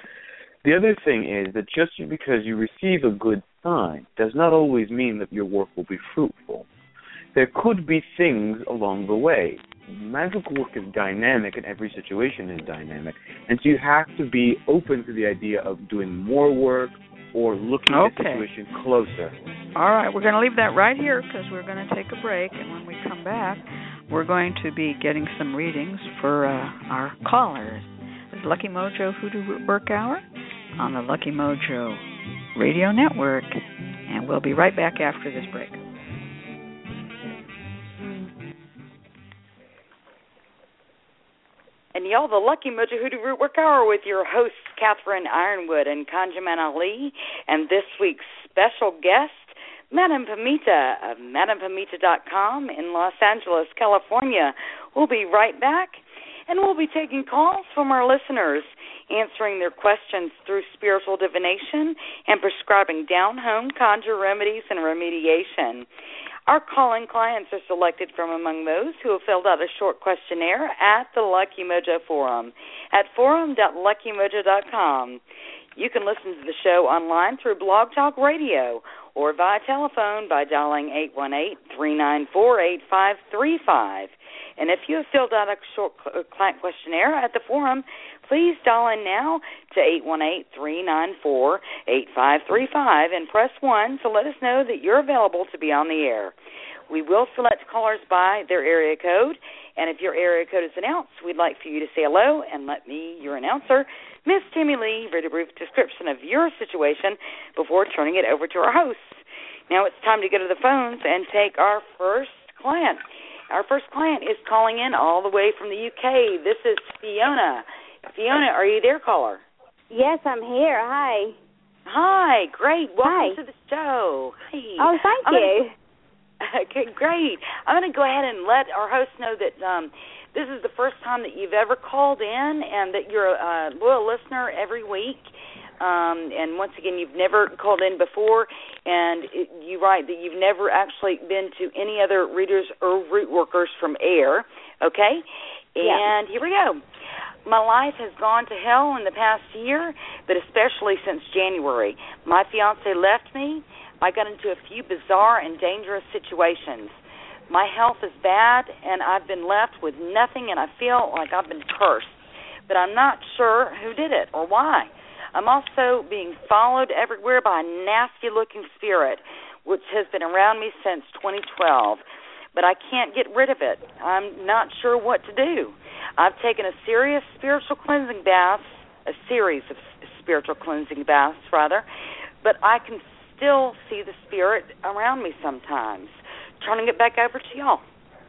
The other thing is that just because you receive a good sign does not always mean that your work will be fruitful. There could be things along the way. Magical work is dynamic, and every situation is dynamic. And so you have to be open to the idea of doing more work or looking okay. at the situation closer. All right, we're going to leave that right here because we're going to take a break, and when we come back, we're going to be getting some readings for uh, our callers. It's Lucky Mojo Hoodoo Work Hour on the Lucky Mojo Radio Network, and we'll be right back after this break. And y'all, the Lucky Mojo Hoodoo Root Work Hour with your hosts, Catherine Ironwood and Kanjaman Ali, and this week's special guest, Madame Pamita of Madame Pamita dot com in Los Angeles, California. We'll be right back, and we'll be taking calls from our listeners, answering their questions through spiritual divination and prescribing down-home conjure remedies and remediation. Our calling clients are selected from among those who have filled out a short questionnaire at the Lucky Mojo Forum at forum dot lucky mojo dot com. You can listen to the show online through Blog Talk Radio or via telephone by dialing eight one eight, three nine four, eight five three five. And if you have filled out a short client questionnaire at the forum, please dial in now to eight one eight, three nine four, eight five three five and press one to let us know that you're available to be on the air. We will select callers by their area code, and if your area code is announced, we'd like for you to say hello and let me, your announcer, Miss Tammy Lee, read a brief description of your situation before turning it over to our hosts. Now it's time to go to the phones and take our first client. Our first client is calling in all the way from the U K. This is Fiona. Fiona, are you there, caller? Yes, I'm here. Hi. Hi, great. Welcome Hi. to the show. Hi. Oh, thank I'm you. Gonna, okay, great. I'm going to go ahead and let our host know that um, this is the first time that you've ever called in and that you're a loyal listener every week. Um, and once again, you've never called in before, and it, you write that you've never actually been to any other readers or root workers from air, okay? And yeah. Here we go. My life has gone to hell in the past year, but especially since January. My fiancé left me. I got into a few bizarre and dangerous situations. my health is bad, and I've been left with nothing, and I feel like I've been cursed. But I'm not sure who did it or why. I'm also being followed everywhere by a nasty-looking spirit, which has been around me since twenty twelve. But I can't get rid of it. I'm not sure what to do. I've taken a serious spiritual cleansing bath, a series of spiritual cleansing baths, rather, but I can still see the spirit around me sometimes. Turning it back over to y'all.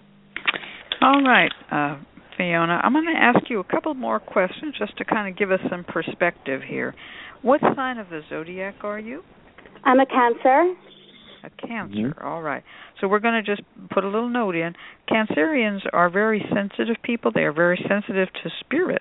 All right, uh, Fiona. I'm going to ask you a couple more questions just to kind of give us some perspective here. What sign of the zodiac are you? I'm a Cancer. A Cancer, mm-hmm. All right. So we're going to just put a little note in. Cancerians are very sensitive people. They are very sensitive to spirits.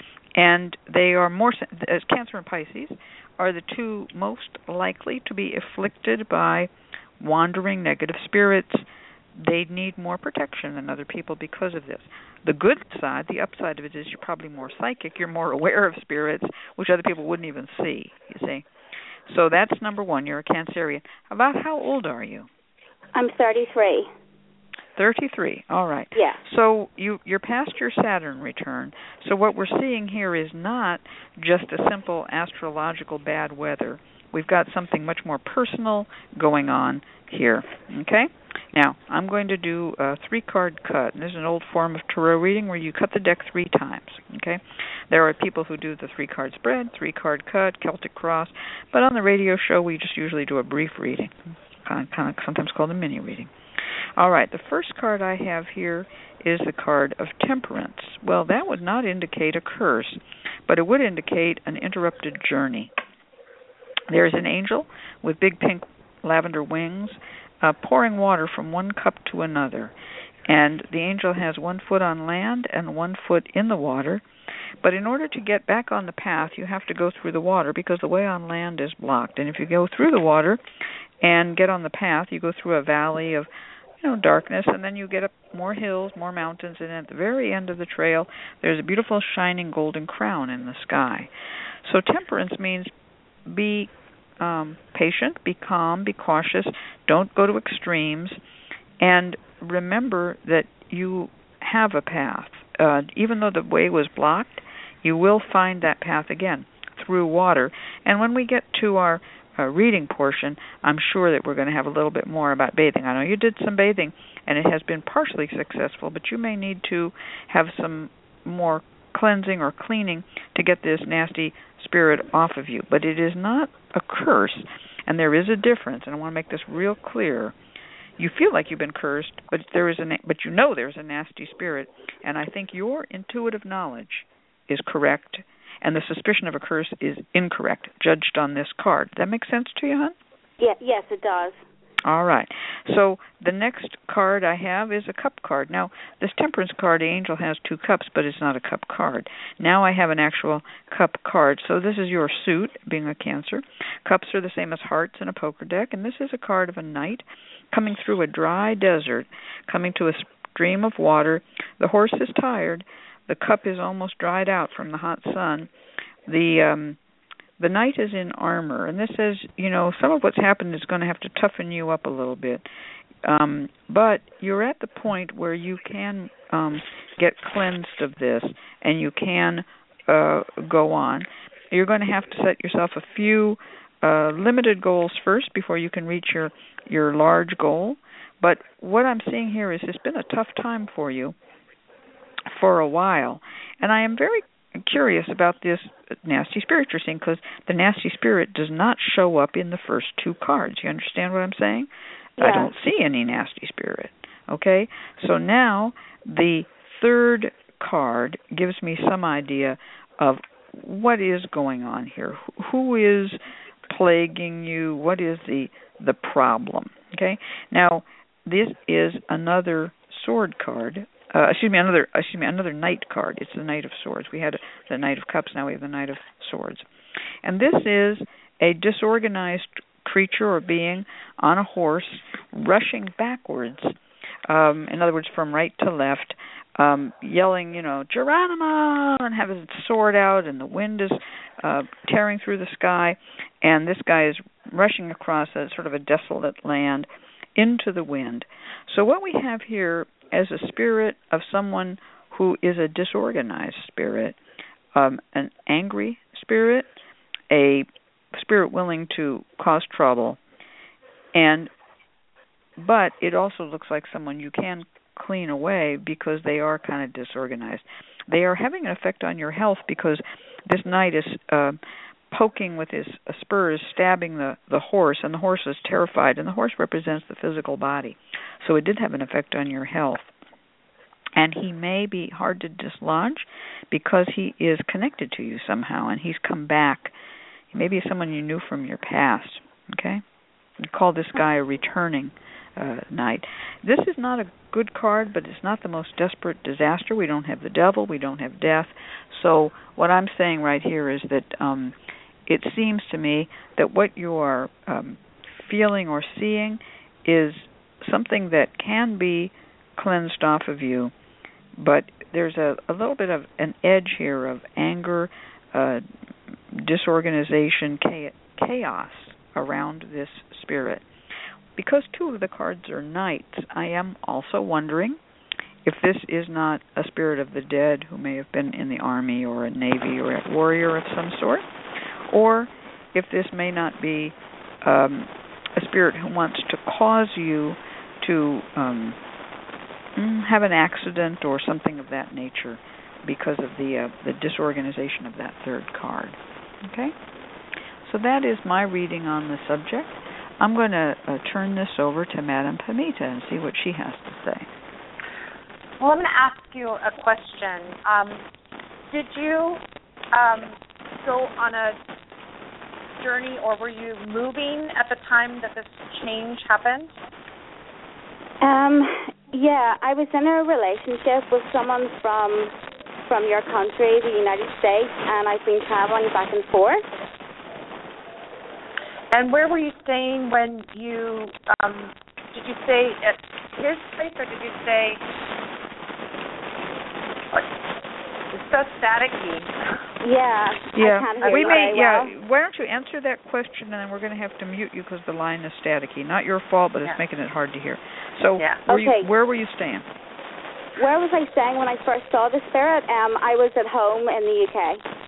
And they are more, as Cancer and Pisces are the two most likely to be afflicted by wandering negative spirits. They need more protection than other people because of this. The good side, the upside of it is you're probably more psychic. You're more aware of spirits, which other people wouldn't even see, you see. So that's number one. You're a Cancerian. About how old are you? I'm thirty-three. thirty-three. All right. Yeah. So you, you're past your Saturn return. So what we're seeing here is not just a simple astrological bad weather. We've got something much more personal going on here. Okay? Now, I'm going to do a three-card cut. And this is an old form of tarot reading where you cut the deck three times. Okay? There are people who do the three-card spread, three-card cut, Celtic cross. But on the radio show, we just usually do a brief reading, kind of, kind of sometimes called a mini reading. All right, the first card I have here is the card of Temperance. Well, that would not indicate a curse, but it would indicate an interrupted journey. There's an angel with big pink lavender wings uh, pouring water from one cup to another. And the angel has one foot on land and one foot in the water. But in order to get back on the path, you have to go through the water because the way on land is blocked. And if you go through the water and get on the path, you go through a valley of you know, darkness, and then you get up more hills, more mountains, and at the very end of the trail, there's a beautiful shining golden crown in the sky. So temperance means be um, patient, be calm, be cautious, don't go to extremes, and remember that you have a path. Uh, even though the way was blocked, you will find that path again through water. And when we get to our uh, reading portion, I'm sure that we're going to have a little bit more about bathing. I know you did some bathing, and it has been partially successful, but you may need to have some more cleansing or cleaning to get this nasty spirit off of you. But it is not a curse, and there is a difference, and I want to make this real clear. You feel like you've been cursed, but there is a na- but you know there's a nasty spirit, and I think your intuitive knowledge is correct, and the suspicion of a curse is incorrect, judged on this card. Does that make sense to you, hon? Yeah, yes, it does. All right. So the next card I have is a cup card. Now, this Temperance card, the angel has two cups, but it's not a cup card. Now I have an actual cup card. So this is your suit, being a Cancer. Cups are the same as hearts in a poker deck, and this is a card of a knight coming through a dry desert, coming to a stream of water. The horse is tired. The cup is almost dried out from the hot sun. The um, the knight is in armor, and this says, you know, some of what's happened is going to have to toughen you up a little bit. Um, but you're at the point where you can um, get cleansed of this, and you can uh, go on. You're going to have to set yourself a few uh, limited goals first before you can reach your, your large goal. But what I'm seeing here is it's been a tough time for you for a while, and I am very curious about this nasty spirit you're seeing, because the nasty spirit does not show up in the first two cards. You understand what I'm saying? Yeah. I don't see any nasty spirit. Okay? So now the third card gives me some idea of what is going on here. Who is plaguing you? What is the the problem? Okay? Now, this is another sword card. Uh, excuse me, another excuse me, another Knight card. It's the Knight of Swords. We had the Knight of Cups. Now we have the Knight of Swords. And this is a disorganized creature or being on a horse, rushing backwards. Um, in other words, from right to left, um, yelling, you know, Geronimo, and have his sword out, and the wind is uh, tearing through the sky, and this guy is rushing across a sort of a desolate land into the wind. So what we have here as a spirit of someone who is a disorganized spirit, um, an angry spirit, a spirit willing to cause trouble, and but it also looks like someone you can clean away because they are kind of disorganized. They are having an effect on your health because this knight is uh, poking with his spurs, stabbing the, the horse, and the horse is terrified, and the horse represents the physical body. So it did have an effect on your health. And he may be hard to dislodge because he is connected to you somehow, and he's come back. He may be someone you knew from your past, okay? We call this guy a returning uh, knight. This is not a good card, but it's not the most desperate disaster. We don't have the devil. We don't have death. So what I'm saying right here is that um, it seems to me that what you are um, feeling or seeing is something that can be cleansed off of you, but there's a, a little bit of an edge here of anger, uh, disorganization, chaos around this spirit. Because two of the cards are knights, I am also wondering if this is not a spirit of the dead who may have been in the army or a navy or a warrior of some sort, or if this may not be um, a spirit who wants to cause you to um, have an accident or something of that nature because of the uh, the disorganization of that third card. Okay? So that is my reading on the subject. I'm going to uh, turn this over to Madame Pamita and see what she has to say. Well, I'm going to ask you a question. Um, did you um, go on a journey, or were you moving at the time that this change happened? Um, yeah, I was in a relationship with someone from from your country, the United States, and I've been traveling back and forth. And where were you staying when you, um, did you stay at his place, or did you stay, it's so staticky. Yeah, yeah. I can't hear we you may, very yeah. well. Why don't you answer that question, and then we're going to have to mute you because the line is staticky. Not your fault, but it's yeah. making it hard to hear. So yeah. were okay. you, where were you staying? Where was I staying when I first saw the spirit? Um, I was at home in the U K.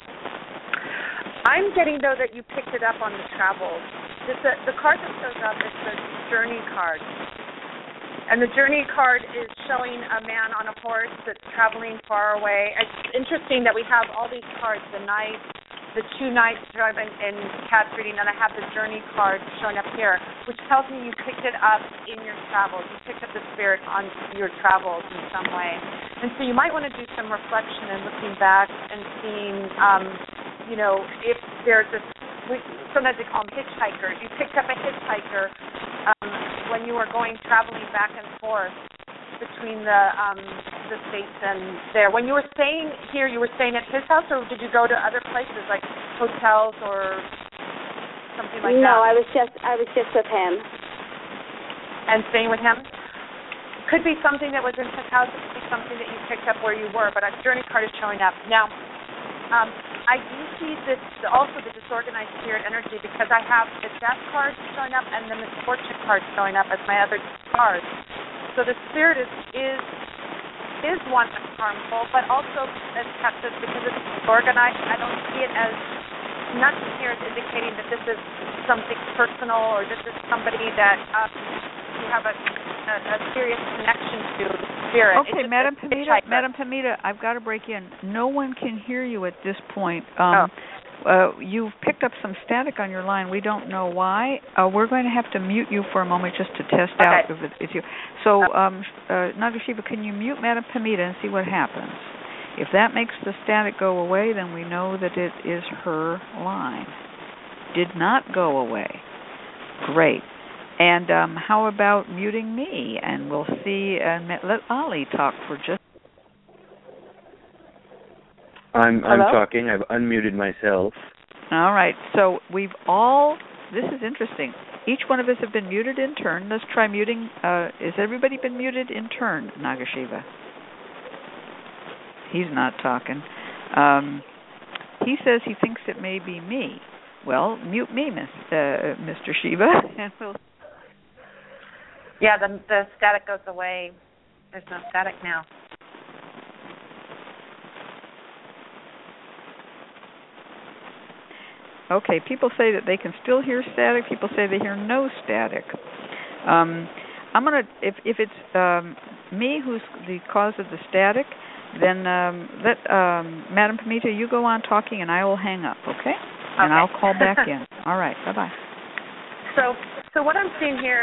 I'm getting, though, that you picked it up on the travels. The, the card that shows up is the journey card. And the journey card is showing a man on a horse that's traveling far away. It's interesting that we have all these cards, the knight, the two knights driving in Kat's reading, and I have the journey card showing up here, which tells me you picked it up in your travels. You picked up the spirit on your travels in some way. And so you might want to do some reflection and looking back and seeing, um, you know, if there's a, sometimes they call them hitchhikers. You picked up a hitchhiker um, when you were going, traveling back and forth between the um, the states and there. When you were staying here, you were staying at his house, or did you go to other places like hotels or something like no, that? No, I was just I was just with him. And staying with him? Could be something that was in his house. It could be something that you picked up where you were, but a journey card is showing up. Now, um, I do see this also the disorganized spirit energy because I have the death card showing up and then the fortune card showing up as my other cards. So the spirit is is is one that's harmful, but also, as Kat says, because it's organized, I don't see it as, nothing here is indicating that this is something personal or this is somebody that um, you have a, a, a serious connection to, the spirit. Okay, Madame Pamita, Madame Pamita, I've got to break in. No one can hear you at this point. Um, oh. Uh, you've picked up some static on your line. We don't know why. Uh, we're going to have to mute you for a moment just to test okay. out if it's you. So, um, uh, Nagashiva, can you mute Madame Pamita and see what happens? If that makes the static go away, then we know that it is her line. Did not go away. Great. And um, how about muting me? And we'll see, and let Ali talk for just I'm I'm Hello? talking. I've unmuted myself. All right. So we've all, this is interesting. Each one of us have been muted in turn. Let's try muting. Uh, has everybody been muted in turn, Nagashiva? He's not talking. Um, he says he thinks it may be me. Well, mute me, Miss, uh, Mister Shiva, and we'll Yeah, the the static goes away. There's no static now. Okay, people say that they can still hear static. People say they hear no static. Um, I'm gonna if if it's um, me who's the cause of the static, then um, let um, Madam Pamita, you go on talking, and I will hang up. Okay? Okay. And I'll call back in. All right. Bye bye. So so what I'm seeing here.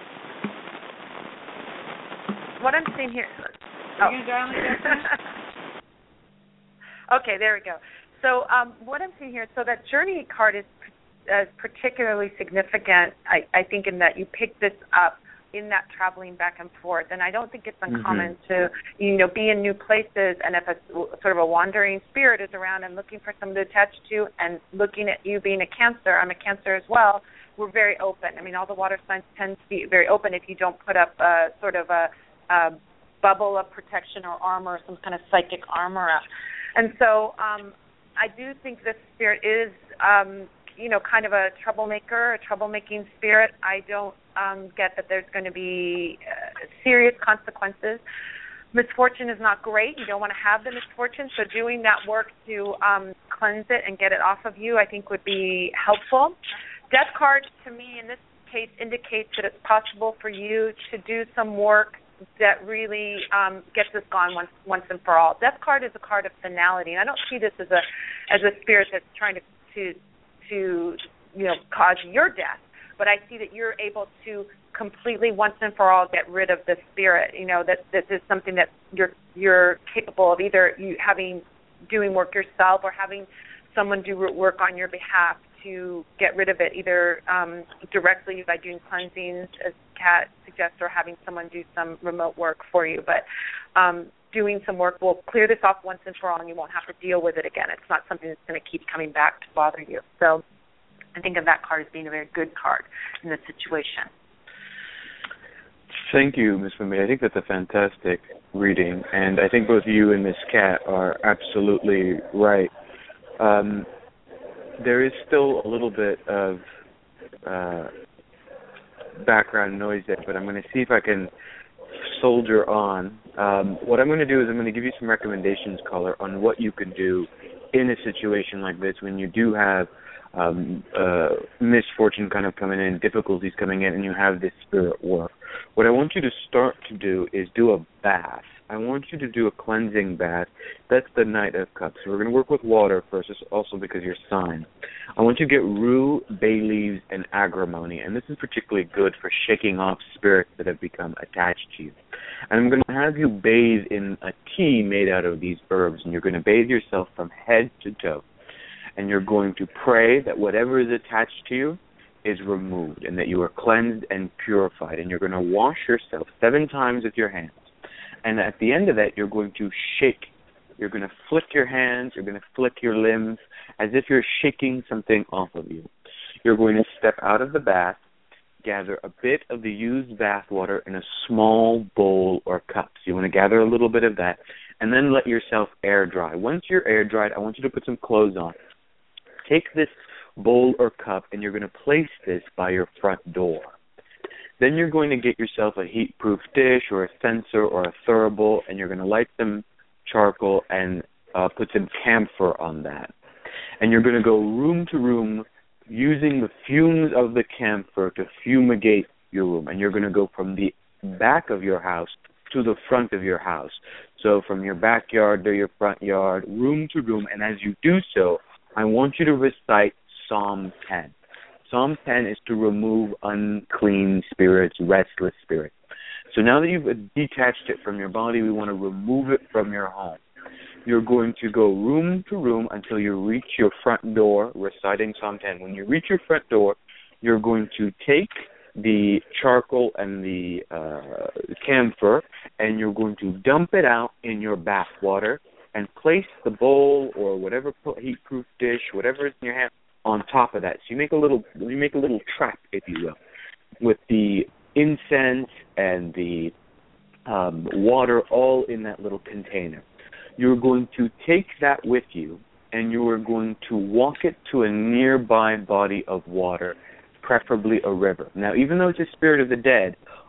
What I'm seeing here. Are you going to dial me? Okay, there we go. So um, what I'm seeing here, so that journey card is uh, particularly significant, I, I think, in that you pick this up in that traveling back and forth. And I don't think it's uncommon mm-hmm. to, you know, be in new places, and if a sort of a wandering spirit is around and looking for someone to attach to, and looking at you being a Cancer, I'm a Cancer as well, we're very open. I mean, all the water signs tend to be very open if you don't put up a, sort of a, a bubble of protection or armor, or some kind of psychic armor up. And so um, I do think this spirit is, um, you know, kind of a troublemaker, a troublemaking spirit. I don't um, get that there's going to be uh, serious consequences. Misfortune is not great. You don't want to have the misfortune, so doing that work to um, cleanse it and get it off of you, I think, would be helpful. Death card, to me, in this case, indicates that it's possible for you to do some work that really um, gets this gone once once and for all. Death card is a card of finality, and I don't see this as a as a spirit that's trying to to to you know cause your death, but I see that you're able to completely once and for all get rid of the spirit. You know that this is something that you're you're capable of either you having doing work yourself or having someone do work on your behalf to get rid of it, either um, directly by doing cleansings, as Kat suggests, or having someone do some remote work for you. But um, doing some work will clear this off once and for all, and you won't have to deal with it again. It's not something that's going to keep coming back to bother you. So I think of that card as being a very good card in this situation. Thank you, Miz Pamita. I think that's a fantastic reading, and I think both you and Miz Kat are absolutely right. Um, there is still a little bit of uh, background noise there, but I'm going to see if I can soldier on. Um, what I'm going to do is I'm going to give you some recommendations, caller, on what you can do in a situation like this when you do have um, uh, misfortune kind of coming in, difficulties coming in, and you have this spirit work. What I want you to start to do is do a bath. I want you to do a cleansing bath. That's the Knight of Cups. We're going to work with water first, also because you're sign. I want you to get rue, bay leaves, and agrimony, and this is particularly good for shaking off spirits that have become attached to you. And I'm going to have you bathe in a tea made out of these herbs, and you're going to bathe yourself from head to toe. And you're going to pray that whatever is attached to you is removed and that you are cleansed and purified. And you're going to wash yourself seven times with your hands. And at the end of that, you're going to shake. You're going to flick your hands. You're going to flick your limbs as if you're shaking something off of you. You're going to step out of the bath, gather a bit of the used bath water in a small bowl or cup. So you want to gather a little bit of that, and then let yourself air dry. Once you're air dried, I want you to put some clothes on. Take this bowl or cup, and you're going to place this by your front door. Then you're going to get yourself a heat-proof dish or a censer or a thurible, and you're going to light some charcoal and uh, put some camphor on that. And you're going to go room to room using the fumes of the camphor to fumigate your room. And you're going to go from the back of your house to the front of your house. So from your backyard to your front yard, room to room. And as you do so, I want you to recite Psalm ten. Psalm ten is to remove unclean spirits, restless spirits. So now that you've detached it from your body, we want to remove it from your home. You're going to go room to room until you reach your front door, reciting Psalm ten. When you reach your front door, you're going to take the charcoal and the uh, camphor, and you're going to dump it out in your bath water and place the bowl or whatever heat-proof dish, whatever is in your hand, on top of that. So you make a little, you make a little trap, if you will, with the incense and the um, water all in that little container. You're going to take that with you, and you are going to walk it to a nearby body of water, preferably a river. Now, even though it's a spirit of the dead,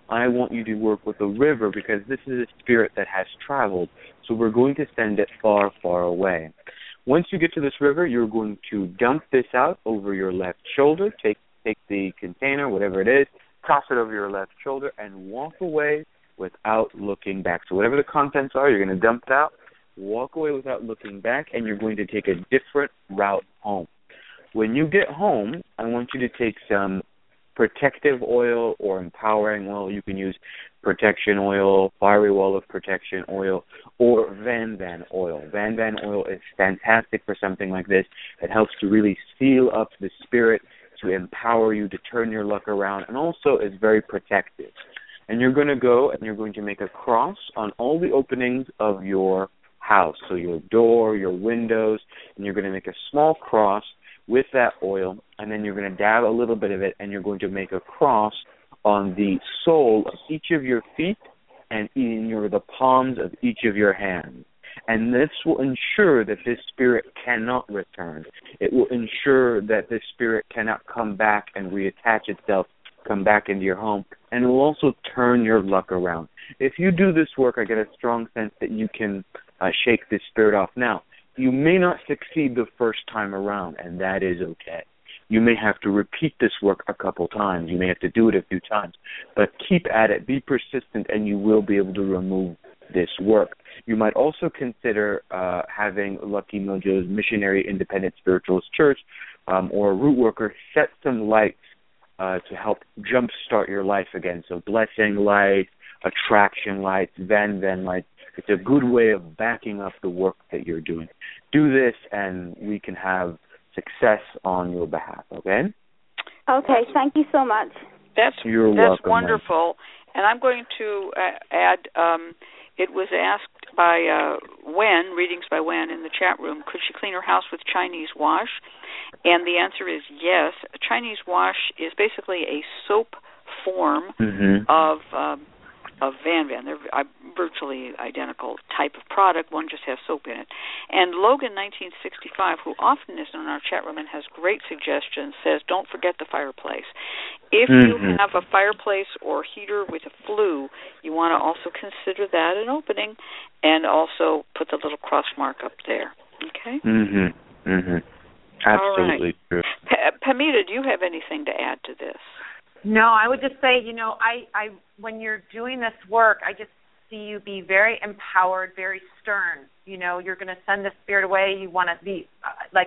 I want you to work with the river because this is a spirit that has traveled. So we're going to send it far, far away. Once you get to this river, you're going to dump this out over your left shoulder. Take take the container, whatever it is, toss it over your left shoulder, and walk away without looking back. So whatever the contents are, you're going to dump it out, walk away without looking back, and you're going to take a different route home. When you get home, I want you to take some protective oil or empowering oil. You can use protection oil, fiery wall of protection oil, or Van Van oil. Van Van oil is fantastic for something like this. It helps to really seal up the spirit, to empower you, to turn your luck around, and also is very protective. And you're going to go and you're going to make a cross on all the openings of your house, so your door, your windows, and you're going to make a small cross with that oil, and then you're going to dab a little bit of it, and you're going to make a cross on the sole of each of your feet and in your the palms of each of your hands. And this will ensure that this spirit cannot return. It will ensure that this spirit cannot come back and reattach itself, come back into your home, and it will also turn your luck around. If you do this work, I get a strong sense that you can uh, shake this spirit off. Now, you may not succeed the first time around, and that is okay. You may have to repeat this work a couple times. You may have to do it a few times. But keep at it. Be persistent, and you will be able to remove this work. You might also consider uh, having Lucky Mojo's Missionary Independent Spiritualist Church um, or a root worker set some lights uh, to help jumpstart your life again. So blessing lights, attraction lights, Van Van lights. It's a good way of backing up the work that you're doing. Do this, and we can have success on your behalf, okay? Okay, thank you so much. That's, You're that's welcome, wonderful. Man. And I'm going to uh, add, um, it was asked by uh, Wen, readings by Wen in the chat room, could she clean her house with Chinese wash? And the answer is yes. Chinese wash is basically a soap form mm-hmm. of... Um, of Van Van. They're uh, virtually identical type of product. One just has soap in it. And Logan nineteen sixty-five, who often is in our chat room and has great suggestions, says don't forget the fireplace. If mm-hmm. you have a fireplace or heater with a flue, you want to also consider that an opening and also put the little cross mark up there. Okay? Mm-hmm. Mm-hmm. Absolutely right. True. Pa- Pamita, do you have anything to add to this? No, I would just say, you know, I, I when you're doing this work, I just see you be very empowered, very stern. You know, you're going to send the spirit away. You want to be uh, like,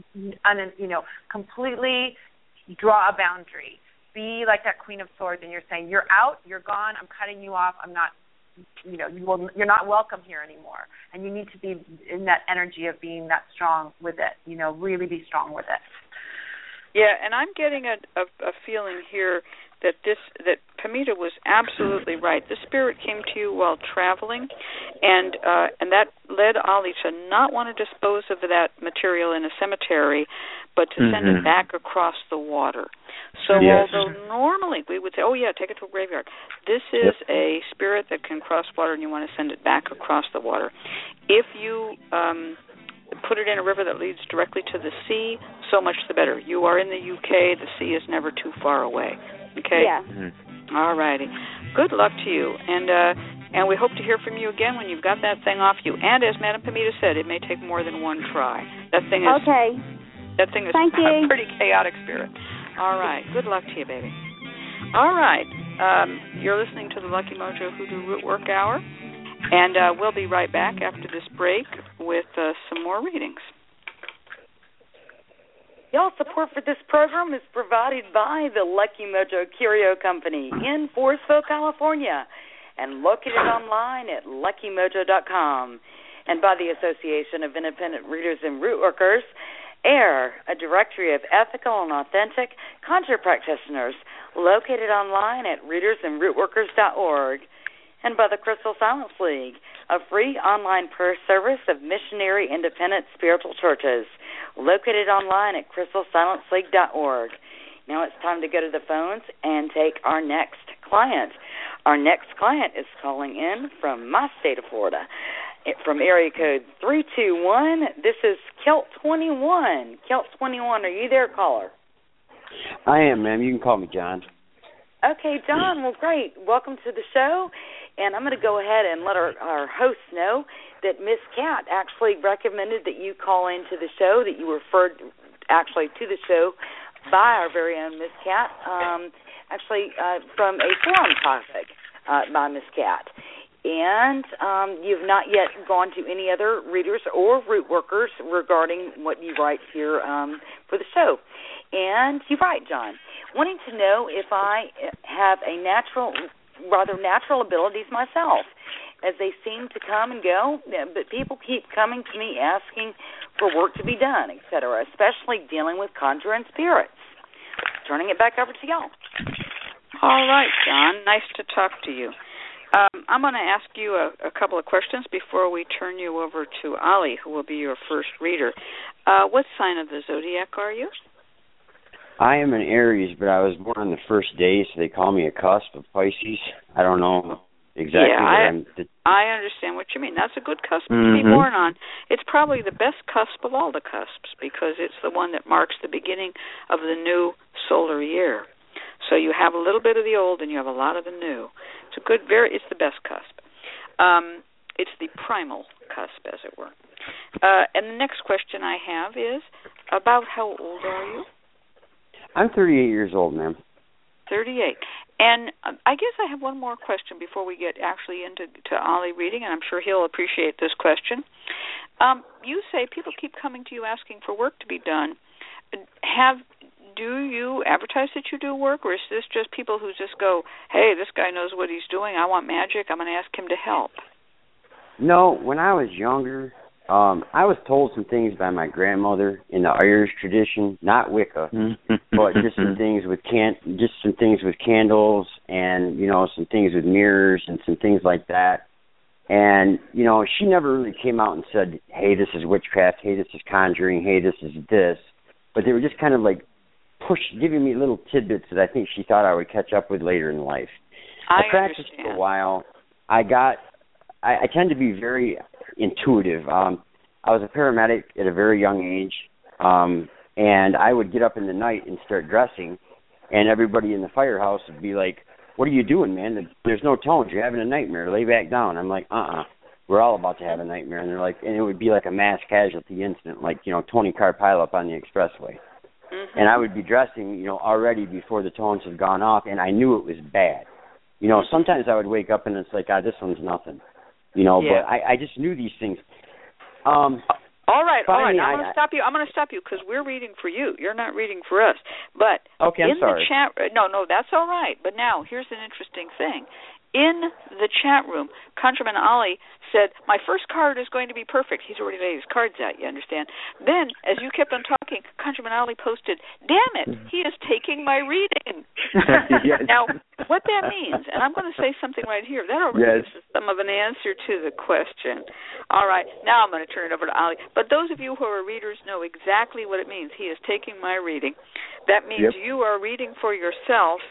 un, you know, completely draw a boundary. Be like that Queen of Swords, and you're saying, you're out, you're gone, I'm cutting you off, I'm not, you know, you will, you're not welcome here anymore. And you need to be in that energy of being that strong with it. You know, really be strong with it. Yeah, and I'm getting a, a, a feeling here that this that Pamita was absolutely right. The spirit came to you while traveling, and uh, and that led Ollie to not want to dispose of that material in a cemetery, but to mm-hmm. send it back across the water. So yes. although normally we would say, oh, yeah, take it to a graveyard, this is yep. a spirit that can cross water, and you want to send it back across the water. If you... Um, put it in a river that leads directly to the sea, so much the better. You are in the U K. The sea is never too far away. Okay? Yeah. Mm-hmm. All righty. Good luck to you. And uh, and we hope to hear from you again when you've got that thing off you. And as Madam Pamita said, it may take more than one try. That thing is okay. That thing is Thank a you. pretty chaotic spirit. All right. Good luck to you, baby. All right. Um, you're listening to the Lucky Mojo Hoodoo Root Work Hour. And uh, we'll be right back after this break with uh, some more readings. Y'all support for this program is provided by the Lucky Mojo Curio Company in Forestville, California, and located online at lucky mojo dot com, and by the Association of Independent Readers and Root Workers, AIR, a directory of ethical and authentic conjure practitioners, located online at readers and root workers dot org. And by the Crystal Silence League, a free online prayer service of missionary independent spiritual churches, located online at crystal silence league dot org. Now it's time to go to the phones and take our next client. Our next client is calling in from my state of Florida, from area code three two one. This is Kelt twenty-one. Kelt twenty-one, are you there, caller? I am, ma'am. You can call me John. Okay, John, well, great. Welcome to the show. And I'm going to go ahead and let our, our hosts know that Miss Cat actually recommended that you call into the show, that you referred actually to the show by our very own Miss Cat, um, actually uh, from a forum topic uh, by Miss Cat. And um, you've not yet gone to any other readers or root workers regarding what you write here um, for the show. And you write, John, wanting to know if I have a natural, rather natural abilities myself, as they seem to come and go, but people keep coming to me asking for work to be done, et cetera, especially dealing with conjuring spirits. Turning it back over to y'all. All right, John, nice to talk to you. Um, I'm going to ask you a, a couple of questions before we turn you over to Ollie, who will be your first reader. Uh, what sign of the zodiac are you? I am an Aries, but I was born on the first day, so they call me a cusp of Pisces. I don't know exactly. Yeah, I, I'm the, I understand what you mean. That's a good cusp mm-hmm. to be born on. It's probably the best cusp of all the cusps because it's the one that marks the beginning of the new solar year. So you have a little bit of the old and you have a lot of the new. It's a good, very. It's the best cusp. Um, it's the primal cusp, as it were. Uh, and the next question I have is about how old are you? I'm thirty-eight years old, ma'am. thirty-eight. And um, I guess I have one more question before we get actually into to Ollie reading, and I'm sure he'll appreciate this question. Um, you say people keep coming to you asking for work to be done. Have do you advertise that you do work, or is this just people who just go, hey, this guy knows what he's doing, I want magic, I'm going to ask him to help? No, when I was younger, um, I was told some things by my grandmother in the Irish tradition, not Wicca, but just some things with can, just some things with candles, and you know, some things with mirrors and some things like that. And you know, she never really came out and said, "Hey, this is witchcraft. Hey, this is conjuring. Hey, this is this." But they were just kind of like push, giving me little tidbits that I think she thought I would catch up with later in life. I, I practiced understand. for a while. I got. I, I tend to be very intuitive. Um, I was a paramedic at a very young age, um, and I would get up in the night and start dressing, and everybody in the firehouse would be like, "What are you doing, man? There's no tones. You're having a nightmare. Lay back down." I'm like, "Uh-uh. We're all about to have a nightmare." And they're like, and it would be like a mass casualty incident, like, you know, twenty-car pileup on the expressway. Mm-hmm. And I would be dressing, you know, already before the tones had gone off, and I knew it was bad. You know, sometimes I would wake up and it's like, ah, this one's nothing. You know, yeah. but I, I just knew these things. Um, all right, all right. Finally, I'm going to stop you. I'm going to stop you because we're reading for you. You're not reading for us. But okay, I'm in sorry. the chat, no, no, that's all right. But now here's an interesting thing. In the chat room, Conjurman Ollie said, my first card is going to be perfect. He's already laid his cards out, you understand. Then, as you kept on talking, Conjurman Ollie posted, damn it, he is taking my reading. Yes. Now, what that means, and I'm going to say something right here, that already yes. gives some of an answer to the question. All right, now I'm going to turn it over to Ollie. But those of you who are readers know exactly what it means. He is taking my reading. That means yep. you are reading for yourself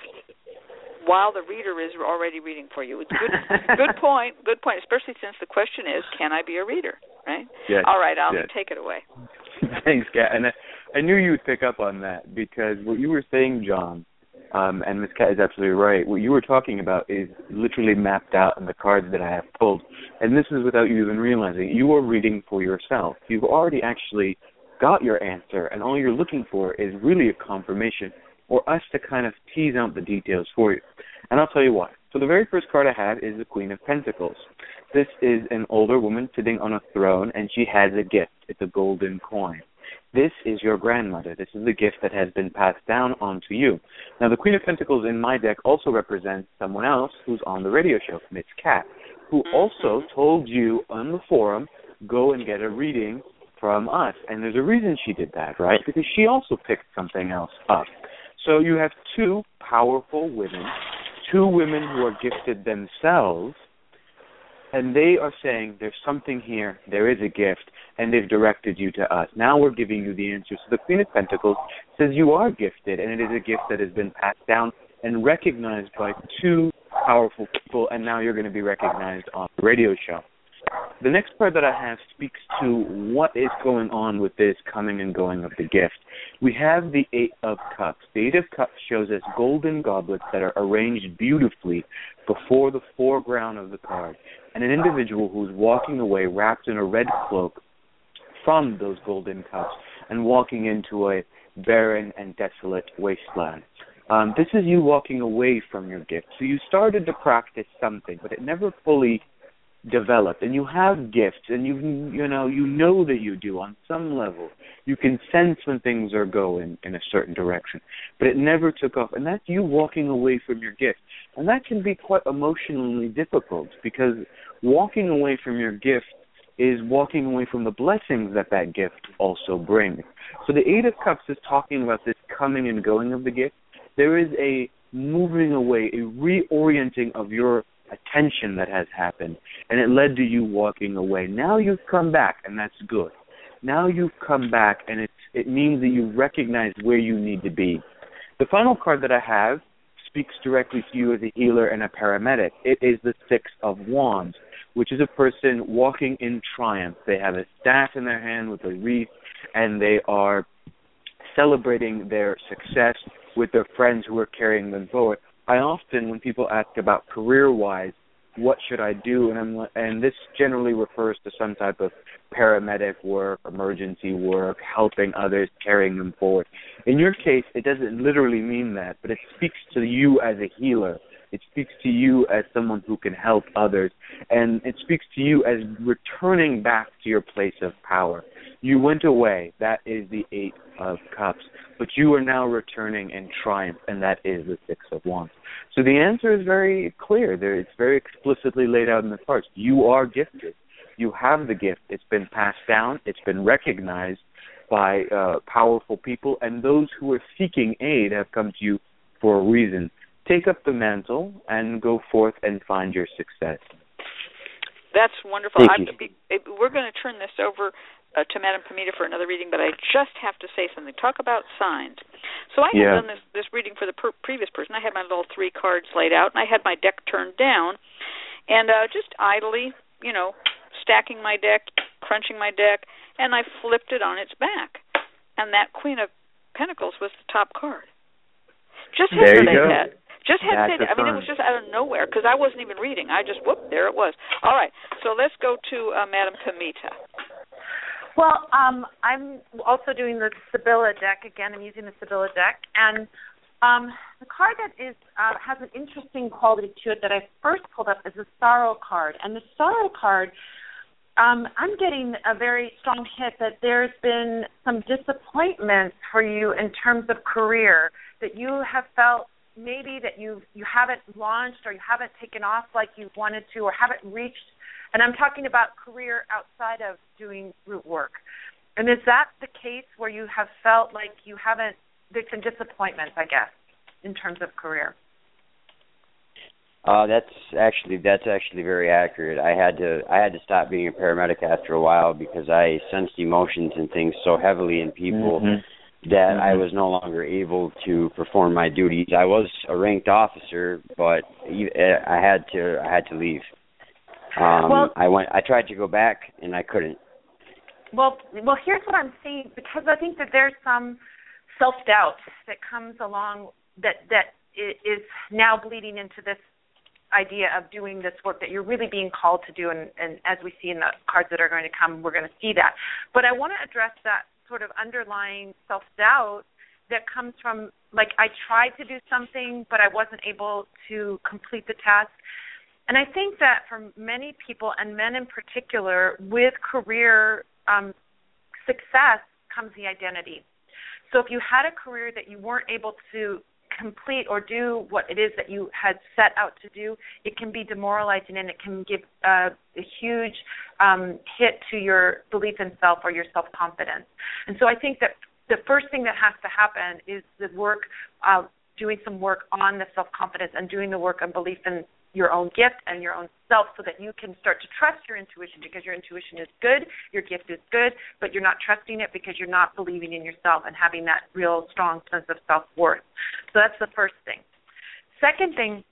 while the reader is already reading for you. It's good, good point, good point, especially since the question is, can I be a reader, right? Yes. All right, Ollie, yes. take it away. Thanks, Kat. And I, I knew you would pick up on that because what you were saying, John, um, and Miss Kat is absolutely right, what you were talking about is literally mapped out in the cards that I have pulled. And this is without you even realizing. You are reading for yourself. You've already actually got your answer, and all you're looking for is really a confirmation or us to kind of tease out the details for you. And I'll tell you why. So the very first card I have is the Queen of Pentacles. This is an older woman sitting on a throne, and she has a gift. It's a golden coin. This is your grandmother. This is the gift that has been passed down onto you. Now, the Queen of Pentacles in my deck also represents someone else who's on the radio show, Miss Cat, who also told you on the forum, go and get a reading from us. And there's a reason she did that, right? Because she also picked something else up. So you have two powerful women, two women who are gifted themselves, and they are saying there's something here, there is a gift, and they've directed you to us. Now we're giving you the answer. So the Queen of Pentacles says you are gifted, and it is a gift that has been passed down and recognized by two powerful people, and now you're going to be recognized on the radio show. The next card that I have speaks to what is going on with this coming and going of the gift. We have the Eight of Cups. The Eight of Cups shows us golden goblets that are arranged beautifully before the foreground of the card, and an individual who's walking away wrapped in a red cloak from those golden cups and walking into a barren and desolate wasteland. Um, this is you walking away from your gift. So you started to practice something, but it never fully developed. And you have gifts, and you you know you know that you do on some level. You can sense when things are going in a certain direction, but it never took off. And that's you walking away from your gift, and that can be quite emotionally difficult because walking away from your gift is walking away from the blessings that that gift also brings. So the Eight of Cups is talking about this coming and going of the gift. There is a moving away, a reorienting of your attention that has happened, and it led to you walking away. Now you've come back, and that's good. Now you've come back, and it's, it means that you've recognized where you need to be. The final card that I have speaks directly to you as a healer and a paramedic. It is the Six of Wands, which is a person walking in triumph. They have a staff in their hand with a wreath, and they are celebrating their success with their friends who are carrying them forward. I often, when people ask about career-wise, what should I do, and I'm, and this generally refers to some type of paramedic work, emergency work, helping others, carrying them forward. In your case, it doesn't literally mean that, but it speaks to you as a healer. It speaks to you as someone who can help others, and it speaks to you as returning back to your place of power. You went away. That is the Eight of Cups. But you are now returning in triumph, and that is the Six of Wands. So the answer is very clear. There, it's very explicitly laid out in the cards. You are gifted. You have the gift. It's been passed down. It's been recognized by uh, powerful people, and those who are seeking aid have come to you for a reason. Take up the mantle and go forth and find your success. That's wonderful. Thank I, we're going to turn this over uh, to Madame Pamita for another reading, but I just have to say something. Talk about signs. So I had yeah. done this, this reading for the per- previous person. I had my little three cards laid out, and I had my deck turned down, and uh, just idly, you know, stacking my deck, crunching my deck, and I flipped it on its back. And that Queen of Pentacles was the top card. Just had there you say go. that. Just had That's said that. I mean, it was just out of nowhere because I wasn't even reading. I just, whoop, there it was. All right, so let's go to uh, Madame Pamita. Well, um, I'm also doing the Sibylla deck. Again, I'm using the Sibylla deck. And um, the card that is uh, has an interesting quality to it that I first pulled up is the Sorrow card. And the Sorrow card, um, I'm getting a very strong hit that there's been some disappointments for you in terms of career, that you have felt maybe that you you haven't launched or you haven't taken off like you wanted to or haven't reached. And I'm talking about career outside of doing root work. And is that the case where you have felt like you haven't, there's some disappointments, I guess, in terms of career? Uh, that's actually that's actually very accurate. I had to I had to stop being a paramedic after a while because I sensed emotions and things so heavily in people mm-hmm. that mm-hmm. I was no longer able to perform my duties. I was a ranked officer, but I had to I had to leave. Um, well, I went. I tried to go back, and I couldn't. Well, well, here's what I'm saying, because I think that there's some self-doubt that comes along that that is now bleeding into this idea of doing this work that you're really being called to do, and, and as we see in the cards that are going to come, we're going to see that. But I want to address that sort of underlying self-doubt that comes from, like, I tried to do something, but I wasn't able to complete the task. And I think that for many people, and men in particular, with career um, success comes the identity. So if you had a career that you weren't able to complete or do what it is that you had set out to do, it can be demoralizing, and it can give uh, a huge um, hit to your belief in self or your self-confidence. And so I think that the first thing that has to happen is the work, uh, doing some work on the self-confidence and doing the work on belief in your own gift and your own self, so that you can start to trust your intuition, because your intuition is good, your gift is good, but you're not trusting it because you're not believing in yourself and having that real strong sense of self-worth. So that's the first thing. Second thing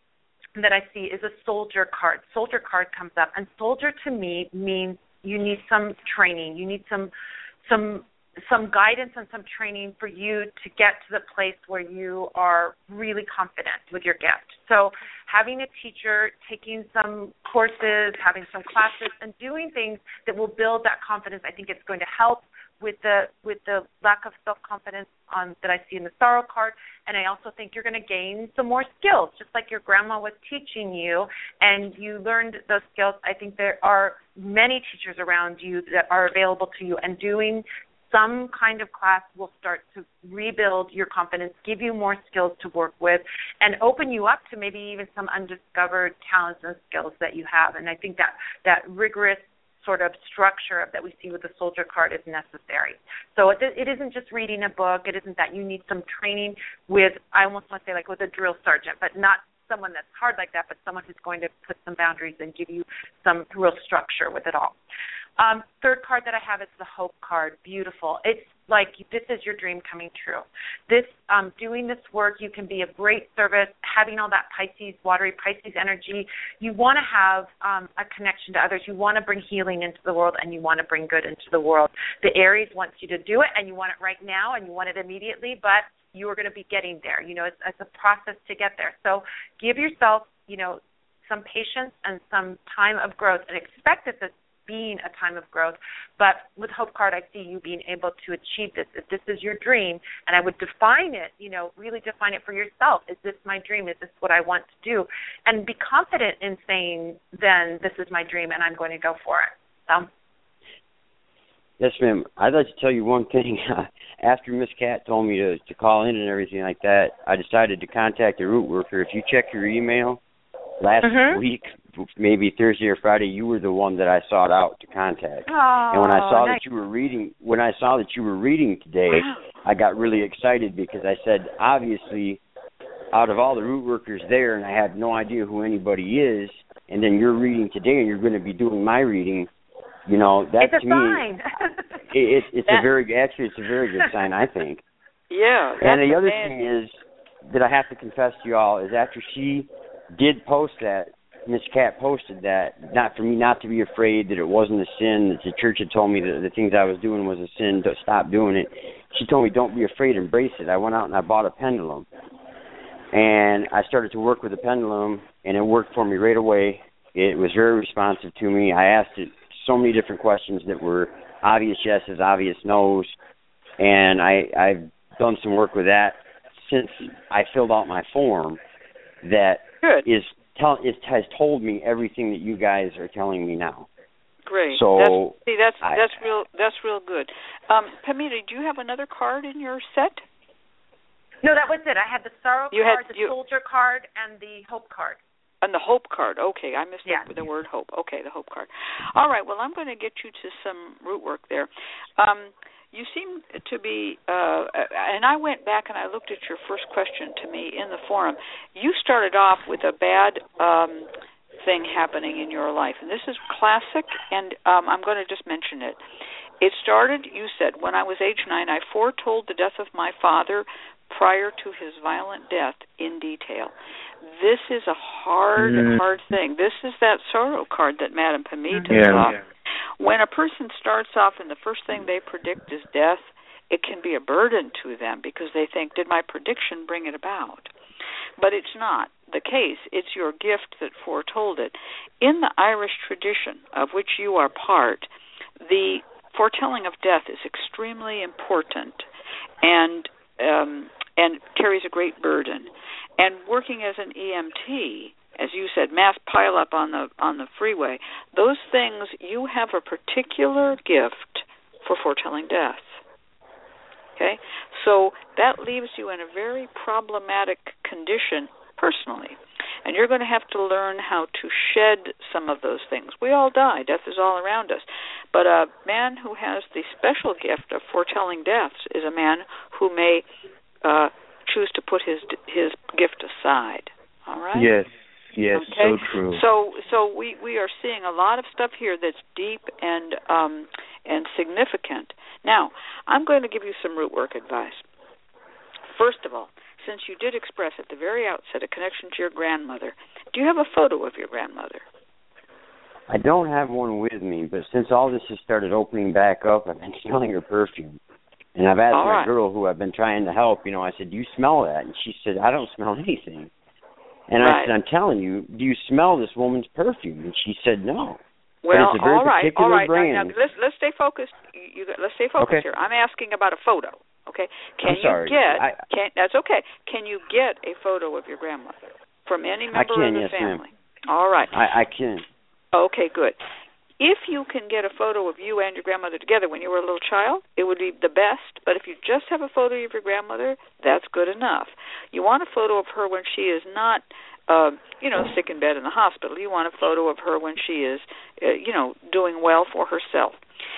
that I see is a soldier card. Soldier card comes up, and soldier to me means you need some training. You need some some some guidance and some training for you to get to the place where you are really confident with your gift. So having a teacher, taking some courses, having some classes, and doing things that will build that confidence, I think it's going to help with the with the lack of self-confidence on that I see in the sorrow card. And I also think you're going to gain some more skills, just like your grandma was teaching you, and you learned those skills. I think there are many teachers around you that are available to you, and doing some kind of class will start to rebuild your confidence, give you more skills to work with, and open you up to maybe even some undiscovered talents and skills that you have. And I think that that rigorous sort of structure that we see with the soldier card is necessary. So it, it isn't just reading a book. It isn't that you need some training with, I almost want to say like with a drill sergeant, but not someone that's hard like that, but someone who's going to put some boundaries and give you some real structure with it all. Um, third card that I have is the hope card. Beautiful. It's like this is your dream coming true. This um, doing this work, you can be of great service, having all that Pisces, watery Pisces energy. You want to have um, a connection to others. You want to bring healing into the world, and you want to bring good into the world. The Aries wants you to do it, and you want it right now, and you want it immediately, but you are going to be getting there. You know, it's, it's a process to get there. So give yourself, you know, some patience and some time of growth, and expect that this being a time of growth. But with Hope Card, I see you being able to achieve this. If this is your dream, and I would define it, you know, really define it for yourself. Is this my dream? Is this what I want to do? And be confident in saying, then, this is my dream, and I'm going to go for it. So. Yes, ma'am. I'd like to tell you one thing. After Miss Cat told me to, to call in and everything like that, I decided to contact the root worker. If you check your email, last mm-hmm. week, maybe Thursday or Friday, you were the one that I sought out to contact. Oh, and when I saw nice. that you were reading, when I saw that you were reading today, wow. I got really excited because I said, obviously, out of all the root workers there, and I had no idea who anybody is, and then you're reading today, and you're going to be doing my reading. You know, that it's a to me, sign. it, it, it's that, a very actually, it's a very good sign, I think. Yeah. And the other thing is that I have to confess to you all is after she did post that, Miss Cat posted that, not for me not to be afraid that it wasn't a sin, that the church had told me that the things I was doing was a sin, to stop doing it. She told me, don't be afraid, embrace it. I went out and I bought a pendulum. And I started to work with the pendulum, and it worked for me right away. It was very responsive to me. I asked it so many different questions that were obvious yeses, obvious nos, and I, I've done some work with that since I filled out my form that Good. is tell, is, has told me everything that you guys are telling me now. Great. So that's, see, that's I, that's real. That's real good. Um, Pamita, do you have another card in your set? No, that was it. I had the sorrow you card, had, the you, soldier card, and the hope card. And the hope card. Okay, I missed yeah. the, the word hope. Okay, the hope card. All right, well, I'm going to get you to some root work there. Um, you seem to be, uh, and I went back and I looked at your first question to me in the forum. You started off with a bad um, thing happening in your life, and this is classic, and um, I'm going to just mention it. It started, you said, when I was age nine, I foretold the death of my father prior to his violent death in detail. This is a hard, mm. hard thing. This is that sorrow card that Madame Pamita yeah, saw. Yeah. When a person starts off and the first thing they predict is death, it can be a burden to them because they think, did my prediction bring it about? But it's not the case. It's your gift that foretold it. In the Irish tradition, of which you are part, the foretelling of death is extremely important and um, and carries a great burden. And working as an E M T, as you said, mass pileup on the on the freeway, those things, you have a particular gift for foretelling death. Okay? So that leaves you in a very problematic condition personally. And you're going to have to learn how to shed some of those things. We all die. Death is all around us. But a man who has the special gift of foretelling deaths is a man who may uh, choose to put his his gift aside. All right? Yes, yes, okay? so true. So so we, we are seeing a lot of stuff here that's deep and um, and significant. Now, I'm going to give you some root work advice. First of all, since you did express at the very outset a connection to your grandmother, do Do you have a photo of your grandmother? I don't have one with me, but since all this has started opening back up, I've been smelling her perfume. And I've asked All my right. girl who I've been trying to help, you know, I said, do you smell that? And she said, I don't smell anything. And Right. I said, I'm telling you, do you smell this woman's perfume? And she said, no. Well, but it's a very all right, particular all right. brand. Now, now let's let's stay focused. You, you let's stay focused Okay. here. I'm asking about a photo. Okay. Can I'm sorry. you get? I, Can that's okay. Can you get a photo of your grandmother from any member I can, of the yes, family? ma'am. All right. I, I can. Okay, good. If you can get a photo of you and your grandmother together when you were a little child, it would be the best. But if you just have a photo of your grandmother, that's good enough. You want a photo of her when she is not, uh, you know, sick in bed in the hospital. You want a photo of her when she is, uh, you know, doing well for herself.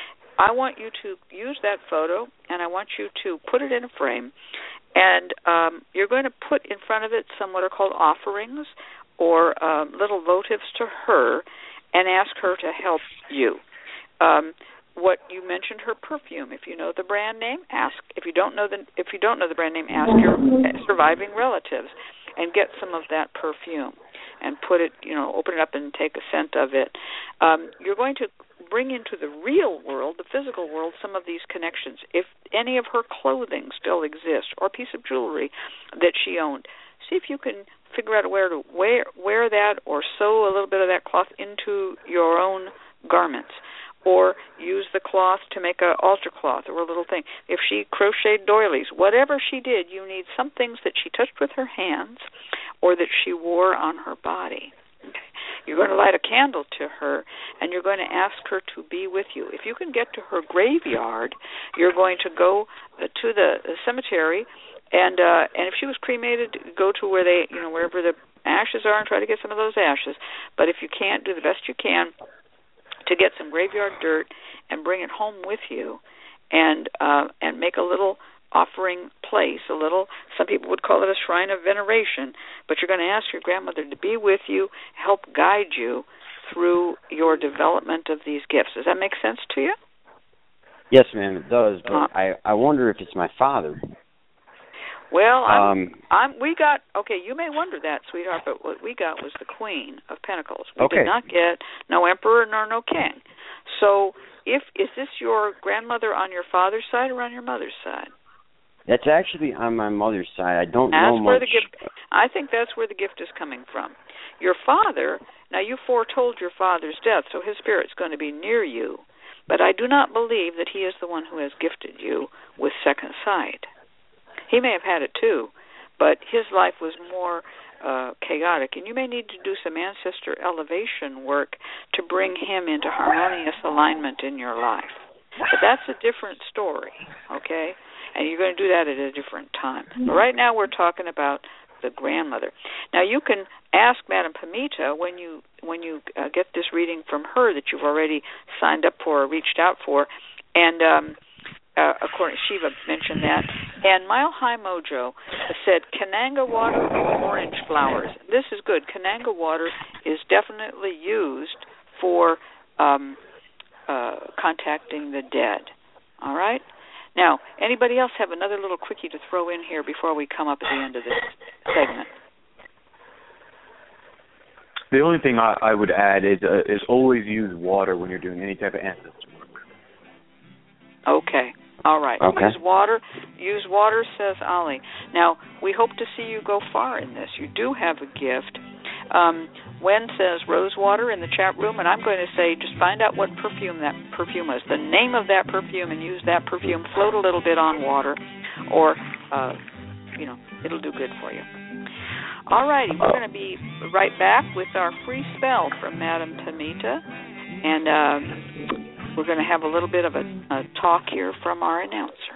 I want you to use that photo, and I want you to put it in a frame, and um, you're going to put in front of it some what are called offerings or um, little votives to her, and ask her to help you. Um, what you mentioned, her perfume. If you know the brand name, ask. If you don't know the if you don't know the brand name, ask your surviving relatives, and get some of that perfume, and put it. You know, open it up and take a scent of it. Um, you're going to bring into the real world, the physical world, some of these connections. If any of her clothing still exists, or a piece of jewelry that she owned, see if you can figure out where to wear wear that, or sew a little bit of that cloth into your own garments, or use the cloth to make an altar cloth or a little thing. If she crocheted doilies, whatever she did, you need some things that she touched with her hands or that she wore on her body. You're going to light a candle to her, and you're going to ask her to be with you. If you can get to her graveyard, you're going to go to the cemetery. And uh, and if she was cremated, go to where they, you know, wherever the ashes are, and try to get some of those ashes. But if you can't, do the best you can to get some graveyard dirt and bring it home with you, and uh, and make a little offering place, a little. Some people would call it a shrine of veneration. But you're going to ask your grandmother to be with you, help guide you through your development of these gifts. Does that make sense to you? Yes, ma'am, it does. But Uh, I I wonder if it's my father. Well, I'm, Um, I'm, we got, okay, you may wonder that, sweetheart, but what we got was the Queen of Pentacles. We Okay. did not get no emperor nor no king. So if is this your grandmother on your father's side or on your mother's side? That's actually on my mother's side. I don't That's know where much. the gift, I think that's where the gift is coming from. Your father, now you foretold your father's death, so his spirit's going to be near you, but I do not believe that he is the one who has gifted you with second sight. He may have had it too, but his life was more uh, chaotic, and you may need to do some ancestor elevation work to bring him into harmonious alignment in your life. But that's a different story, okay? And you're going to do that at a different time. But right now we're talking about the grandmother. Now you can ask Madame Pamita when you when you uh, get this reading from her that you've already signed up for or reached out for, and um, Uh, according Shiva mentioned that, and Mile High Mojo said Kananga water with orange flowers. This is good. Kananga water is definitely used for um, uh, contacting the dead. All right. Now, anybody else have another little quickie to throw in here before we come up at the end of this segment? The only thing I, I would add is uh, is always use water when you're doing any type of ancestor work. Okay. All right. Okay. Use water. Use water, says Ali. Now, we hope to see you go far in this. You do have a gift. Um, Wen says rose water in the chat room, and I'm going to say just find out what perfume that perfume is, the name of that perfume, and use that perfume. Float a little bit on water, or, uh, you know, it'll do good for you. All righty. We're going to be right back with our free spell from Madame Pamita, and um, we're going to have a little bit of a, a talk here from our announcer.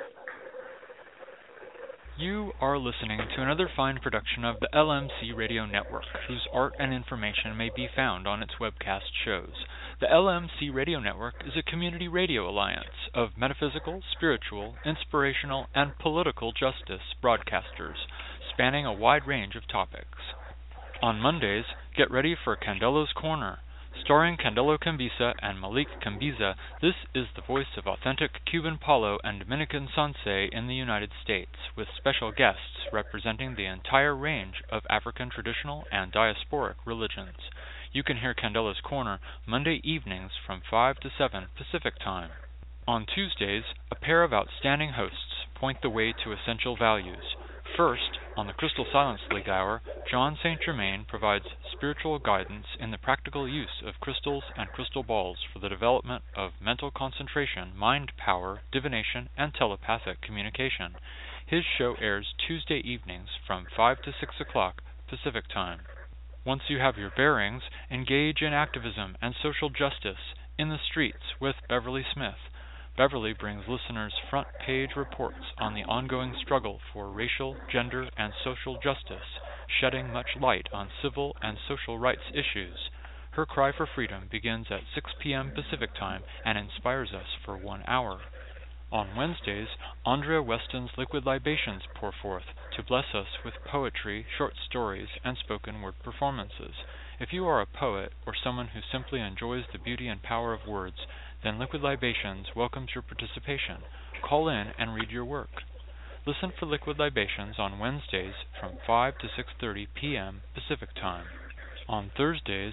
You are listening to another fine production of the L M C Radio Network, whose art and information may be found on its webcast shows. The L M C Radio Network is a community radio alliance of metaphysical, spiritual, inspirational, and political justice broadcasters, spanning a wide range of topics. On Mondays, get ready for Candela's Corner, Starring Candelo Cambysa and Malik Cambysa, this is the voice of authentic Cuban Palo and Dominican Sanse in the United States, with special guests representing the entire range of African traditional and diasporic religions. You can hear Candelo's Corner Monday evenings from five to seven Pacific Time. On Tuesdays, a pair of outstanding hosts point the way to essential values. First, on the Crystal Silence League Hour, John Saint Germain provides spiritual guidance in the practical use of crystals and crystal balls for the development of mental concentration, mind power, divination, and telepathic communication. His show airs Tuesday evenings from five to six o'clock Pacific Time. Once you have your bearings, engage in activism and social justice in the streets with Beverly Smith. Beverly brings listeners front-page reports on the ongoing struggle for racial, gender, and social justice, shedding much light on civil and social rights issues. Her cry for freedom begins at six p.m. Pacific Time and inspires us for one hour. On Wednesdays, Andrea Weston's Liquid Libations pour forth to bless us with poetry, short stories, and spoken word performances. If you are a poet or someone who simply enjoys the beauty and power of words, then Liquid Libations welcomes your participation. Call in and read your work. Listen for Liquid Libations on Wednesdays from five to six thirty p.m. Pacific Time. On Thursdays,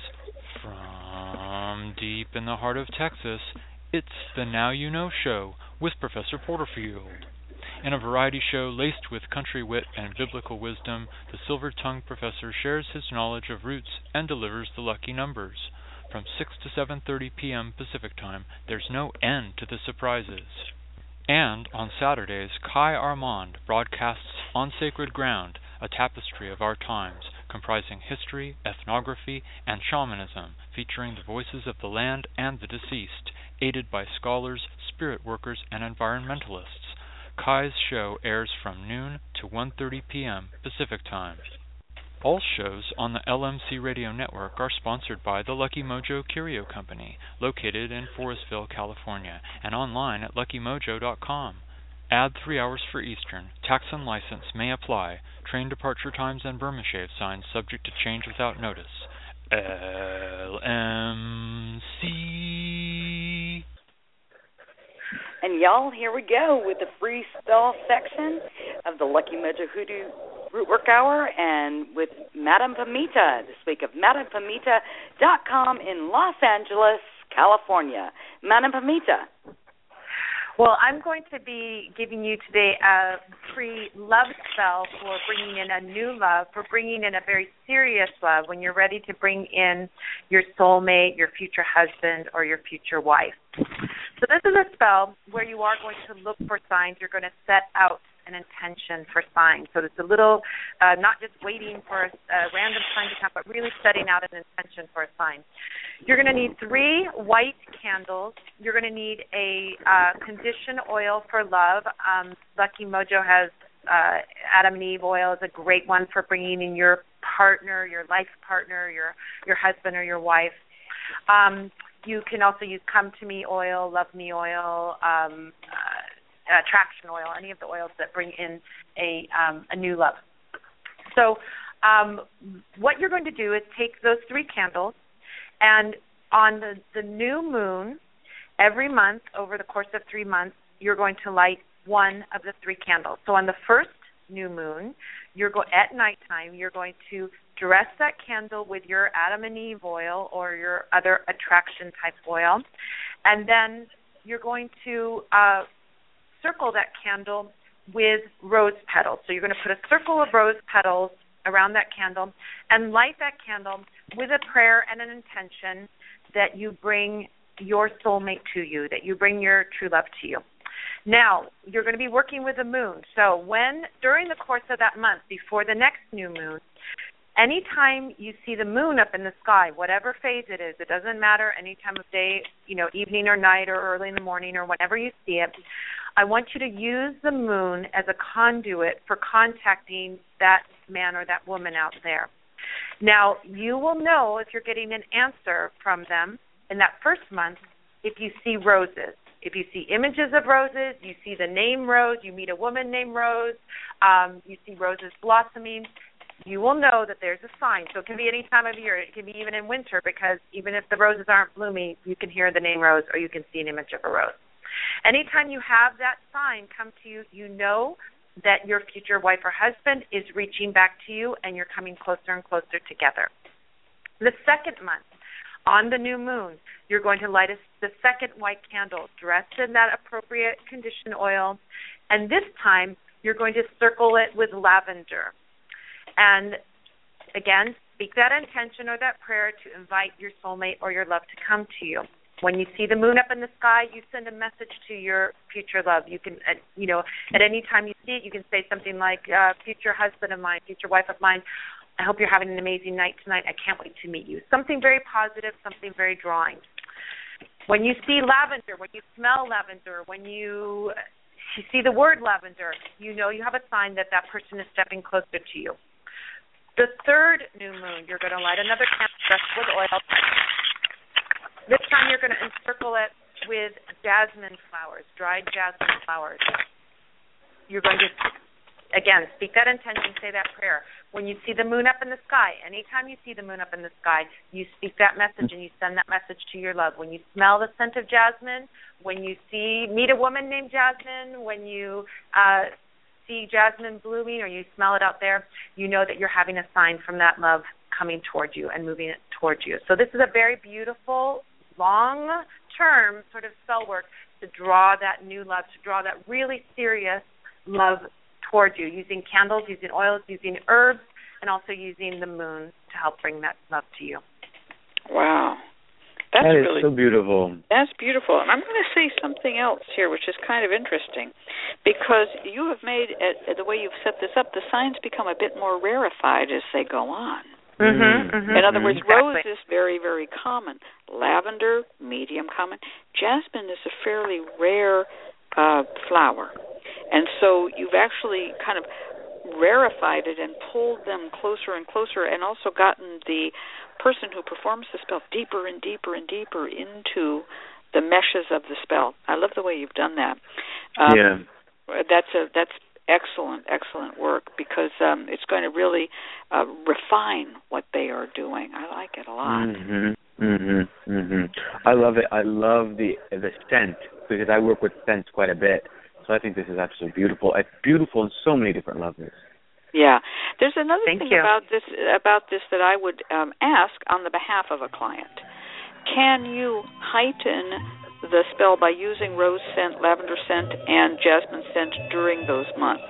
from deep in the heart of Texas, it's the Now You Know Show with Professor Porterfield. In a variety show laced with country wit and biblical wisdom, the silver-tongued professor shares his knowledge of roots and delivers the lucky numbers. From six to seven thirty p.m. Pacific Time, there's no end to the surprises. And on Saturdays, Kai Armand broadcasts On Sacred Ground, a tapestry of our times, comprising history, ethnography, and shamanism, featuring the voices of the land and the deceased, aided by scholars, spirit workers, and environmentalists. Kai's show airs from noon to one thirty p.m. Pacific Time. All shows on the L M C Radio Network are sponsored by the Lucky Mojo Curio Company, located in Forestville, California, and online at lucky mojo dot com. Add three hours for Eastern. Tax and license may apply. Train departure times and Burma shave signs subject to change without notice. L M C. And y'all, here we go with the free spell section of the Lucky Mojo Hoodoo Root Work Hour, and with Madame Pamita this week of madame pamita dot com in Los Angeles, California. Madame Pamita. Well, I'm going to be giving you today a free love spell for bringing in a new love, for bringing in a very serious love when you're ready to bring in your soulmate, your future husband, or your future wife. So this is a spell where you are going to look for signs. You're going to set out an intention for signs. So it's a little, uh, not just waiting for a, a random sign to come, but really setting out an intention for a sign. You're going to need three white candles. You're going to need a uh, condition oil for love. Um, Lucky Mojo has uh, Adam and Eve oil. Is a great one for bringing in your partner, your life partner, your your husband or your wife. Um, you can also use Come to Me oil, Love Me oil, um, uh, attraction oil, any of the oils that bring in a um, a new love. So um, what you're going to do is take those three candles, and on the, the new moon, every month, over the course of three months, you're going to light one of the three candles. So on the first new moon, you're go- at nighttime, you're going to dress that candle with your Adam and Eve oil or your other attraction type oil, and then you're going to uh, circle that candle with rose petals. So you're going to put a circle of rose petals around that candle and light that candle with a prayer and an intention that you bring your soulmate to you, that you bring your true love to you. Now, you're going to be working with the moon. So when, during the course of that month, before the next new moon, anytime you see the moon up in the sky, whatever phase it is, it doesn't matter, any time of day, you know, evening or night or early in the morning or whenever you see it, I want you to use the moon as a conduit for contacting that man or that woman out there. Now, you will know if you're getting an answer from them in that first month if you see roses. If you see images of roses, you see the name Rose, you meet a woman named Rose, um, you see roses blossoming, you will know that there's a sign. So it can be any time of year. It can be even in winter, because even if the roses aren't blooming, you can hear the name rose or you can see an image of a rose. Anytime you have that sign come to you, you know that your future wife or husband is reaching back to you and you're coming closer and closer together. The second month, on the new moon, you're going to light a, the second white candle, dressed in that appropriate condition oil, and this time you're going to circle it with lavender. And again, speak that intention or that prayer to invite your soulmate or your love to come to you. When you see the moon up in the sky, you send a message to your future love. You can, uh, you know, at any time you see it, you can say something like, uh, future husband of mine, future wife of mine, I hope you're having an amazing night tonight. I can't wait to meet you. Something very positive, something very drawing. When you see lavender, when you smell lavender, when you, you see the word lavender, you know you have a sign that that person is stepping closer to you. The third new moon, you're going to light another candle dressed with oil. This time you're going to encircle it with jasmine flowers, dried jasmine flowers. You're going to, again, speak that intention, say that prayer. When you see the moon up in the sky, anytime you see the moon up in the sky, you speak that message and you send that message to your love. When you smell the scent of jasmine, when you see, meet a woman named Jasmine, when you uh, see jasmine blooming or you smell it out there, you know that you're having a sign from that love coming towards you and moving it towards you. So this is a very beautiful, long-term sort of spell work to draw that new love, to draw that really serious love towards you, using candles, using oils, using herbs, and also using the moon to help bring that love to you. Wow. That's that is really, so beautiful. That's beautiful. And I'm going to say something else here, which is kind of interesting, because you have made, uh, the way you've set this up, the signs become a bit more rarefied as they go on. Mm-hmm, mm-hmm, In other words, exactly. rose is very, very common. Lavender, medium common. Jasmine is a fairly rare uh, flower. And so you've actually kind of rarefied it and pulled them closer and closer, and also gotten the person who performs the spell deeper and deeper and deeper into the meshes of the spell. I love the way you've done that. Um, yeah. That's a that's excellent, excellent work, because um, it's going to really uh, refine what they are doing. I like it a lot. Mhm. Mhm. Mhm. I love it. I love the the scent, because I work with scents quite a bit. So I think this is absolutely beautiful. It's beautiful in so many different levels. Yeah. There's another Thank thing you. about this about this that I would um, ask on the behalf of a client. Can you heighten the spell by using rose scent, lavender scent, and jasmine scent during those months?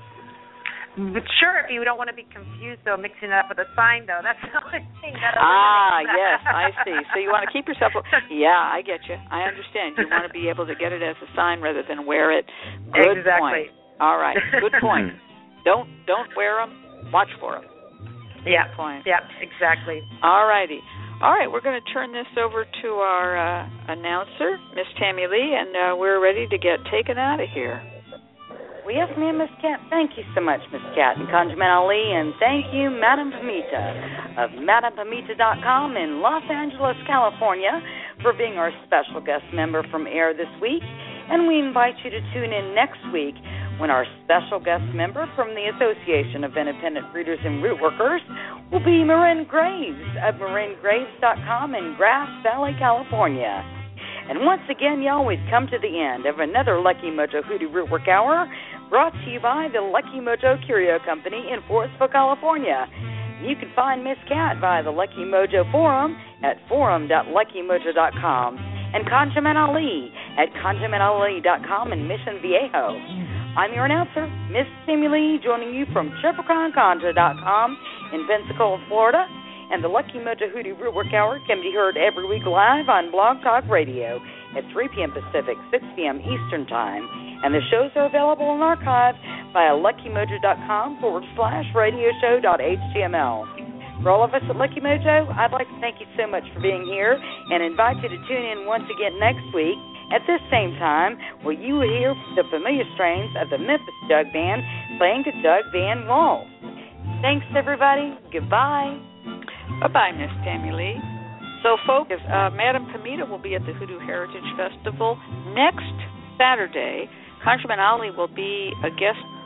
Sure, if you don't want to be confused, though, mixing it up with a sign, though. That's the only thing that Ah, eliminates that. yes, I see. So you want to keep yourself... Yeah, I get you. I understand. You want to be able to get it as a sign rather than wear it. Good exactly. point. All right, good point. Don't don't wear them. Watch for them. Yeah, good point. Yeah, exactly. All righty. All right, we're going to turn this over to our uh, announcer, Miss Tammy Lee, and uh, we're ready to get taken out of here. Well, yes, ma'am, Miss Cat. Thank you so much, Miss Cat and Conjurman Ali, and thank you, Madame Pamita of Madame Pamita dot com in Los Angeles, California, for being our special guest member from AIR this week. And we invite you to tune in next week when our special guest member from the Association of Independent Readers and Root Workers will be Marin Graves of Marin Graves dot com in Grass Valley, California. And once again, y'all, we've come to the end of another Lucky Mojo Hoodoo Root Work Hour, brought to you by the Lucky Mojo Curio Company in Forestville, California. You can find Miss Cat via the Lucky Mojo Forum at forum dot lucky mojo dot com and Conjurman Ali at conjurman ali dot com in Mission Viejo. I'm your announcer, Miss Tammy Lee, joining you from triple con conjure dot com in Pensacola, Florida. And the Lucky Mojo Hoodoo Root Work Hour can be heard every week live on Blog Talk Radio at three p.m. Pacific, six p.m. Eastern Time. And the shows are available in archive via lucky mojo dot com forward slash radio show dot h t m l. For all of us at Lucky Mojo, I'd like to thank you so much for being here and invite you to tune in once again next week at this same time, where you will hear the familiar strains of the Memphis Jug Band playing to Doug Van Wall. Thanks, everybody. Goodbye. Bye-bye, Miss Tammy Lee. So, folks, uh, Madame Pamita will be at the Hoodoo Heritage Festival next Saturday. Conjurman Ali will be a guest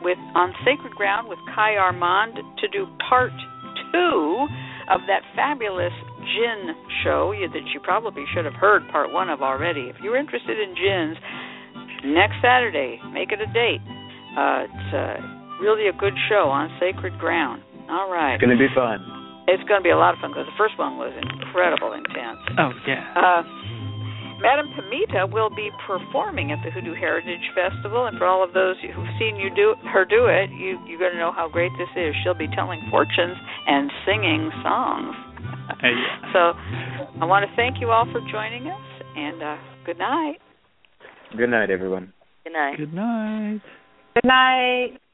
with on Sacred Ground with Kai Armand to do part two of that fabulous gin show that you probably should have heard part one of already. If you're interested in gins, next Saturday, make it a date. Uh, it's uh, really a good show on Sacred Ground. All right. It's going to be fun. It's going to be a lot of fun because the first one was incredible intense. Oh, yeah. Uh, Madame Pamita will be performing at the Hoodoo Heritage Festival, and for all of those who've seen you do her do it, you, you're going to know how great this is. She'll be telling fortunes and singing songs. Hey, yeah. So I want to thank you all for joining us, and uh, good night. Good night, everyone. Good night. Good night. Good night.